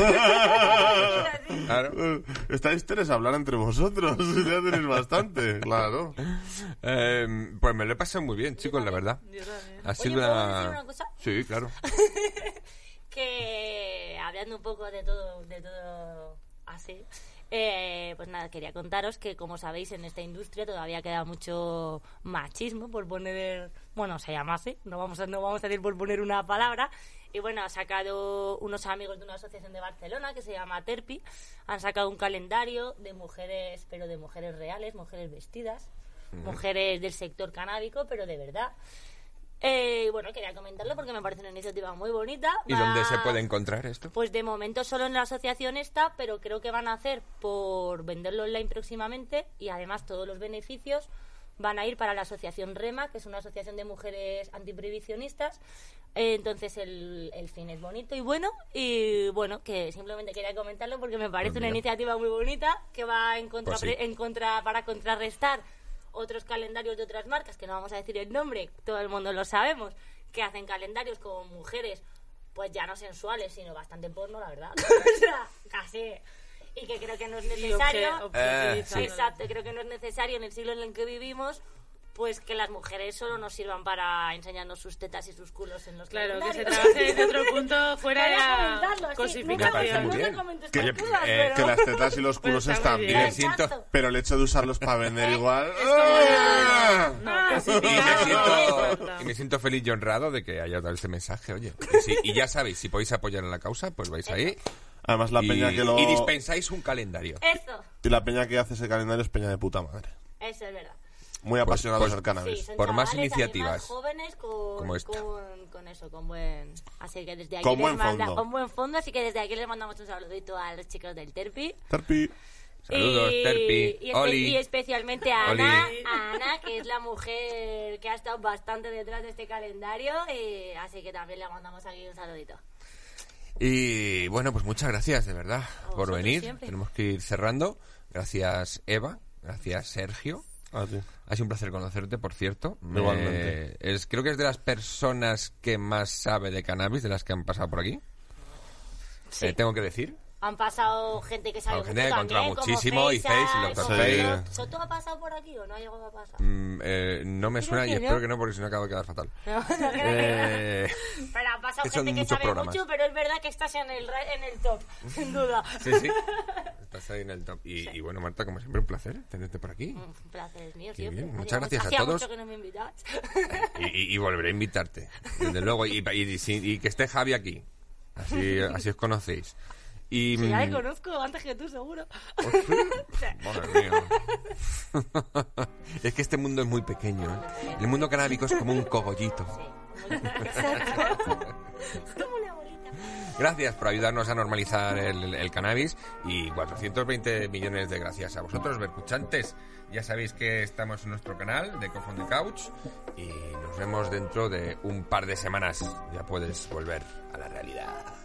Claro. Estáis tres a hablar entre vosotros. Ya tenéis bastante, claro. Pues me lo he pasado muy bien, chicos, la verdad. Yo también. Ha sido ¿puedo decir una cosa? Sí, claro. Que hablando un poco de todo así, pues nada, quería contaros que como sabéis en esta industria todavía queda mucho machismo, por poner, bueno, se llama así, no vamos a decir por poner una palabra. Y bueno, ha sacado unos amigos de una asociación de Barcelona que se llama Terpi, han sacado un calendario de mujeres, pero de mujeres reales, mujeres vestidas, mujeres del sector canábico, pero de verdad. Bueno, quería comentarlo porque me parece una iniciativa muy bonita. ¿Y dónde se puede encontrar esto? Pues de momento solo en la asociación está, pero creo que van a hacer por venderlo online próximamente y además todos los beneficios van a ir para la asociación REMA, que es una asociación de mujeres antiprohibicionistas. Entonces el fin es bonito y bueno, que simplemente quería comentarlo porque me parece Pues una mira. iniciativa muy bonita que va en contra, Pues sí. para contrarrestar otros calendarios de otras marcas, que no vamos a decir el nombre, todo el mundo lo sabemos, que hacen calendarios con mujeres, pues ya no sensuales, sino bastante porno, la verdad. O sea, casi. Y que creo que no es necesario. sí. Exacto, creo que no es necesario en el siglo en el que vivimos, pues que las mujeres solo nos sirvan para enseñarnos sus tetas y sus culos en los Claro, que se calendarios. trabaje desde otro punto fuera de Quería la comentarlo así. cosificación. muy bien. No comentes Que, tus dudas, que que las tetas y los culos Pero está están muy bien. bien. Me siento... Exacto. Pero el hecho de usarlos para vender igual... No, Y me siento feliz y honrado de que haya dado este mensaje, oye. Y ya sabéis, si podéis apoyar en la causa, pues vais ahí Además la peña que lo... y dispensáis un calendario. Eso, Y la peña que hace ese calendario es peña de puta madre. eso es verdad. Muy apasionados pues- al cannabis. Sí, son Por más chavales, iniciativas además, jóvenes como esta. con eso, con buen... Así que desde aquí Con les buen manda- fondo. con buen fondo, así que desde aquí les mandamos un saludito a los chicos del Terpi. Terpi. Saludos, Terpi, Y Oli. especialmente a Oli. Ana, que es la mujer que ha estado bastante detrás de este calendario, y así que también le mandamos aquí un saludito. Y bueno, pues muchas gracias, de verdad, por vosotros venir. siempre. Tenemos que ir cerrando. Gracias, Eva. Gracias, Sergio. A ti. Ha sido un placer conocerte, por cierto. Igualmente. Creo que es de las personas que más sabe de cannabis, de las que han pasado por aquí. Sí. Tengo que decir. Han pasado gente que sabe Gente mucho que controla también, como muchísimo, y Face, y Dr. como Face. ¿Soto ha pasado por aquí o no ha llegado a pasar? No me suena y que no. espero que no, porque si no acabo de quedar fatal. No, no creo que Eh, no. Pero ha pasado que son gente que muchos sabe programas. mucho, pero es verdad que estás en el top, sin duda. Sí, sí. Estás ahí en el top. Y bueno, Marta, como siempre, un placer tenerte por aquí. Un placer es mío Qué siempre. bien, muchas gracias a Hacía todos. mucho que no me invitabas. Y volveré a invitarte, desde luego. Y que esté Javi aquí. Así os conocéis. Y, Sí, ya le conozco antes que tú, seguro. Madre mía. Es que este mundo es muy pequeño, ¿eh? El mundo canábico es como un cogollito. Exacto. Es como una bolita. Gracias por ayudarnos a normalizar el cannabis y 420 millones de gracias a vosotros, vercuchantes. Ya sabéis que estamos en nuestro canal de Cough on the Couch y nos vemos dentro de un par de semanas. Ya puedes volver a la realidad.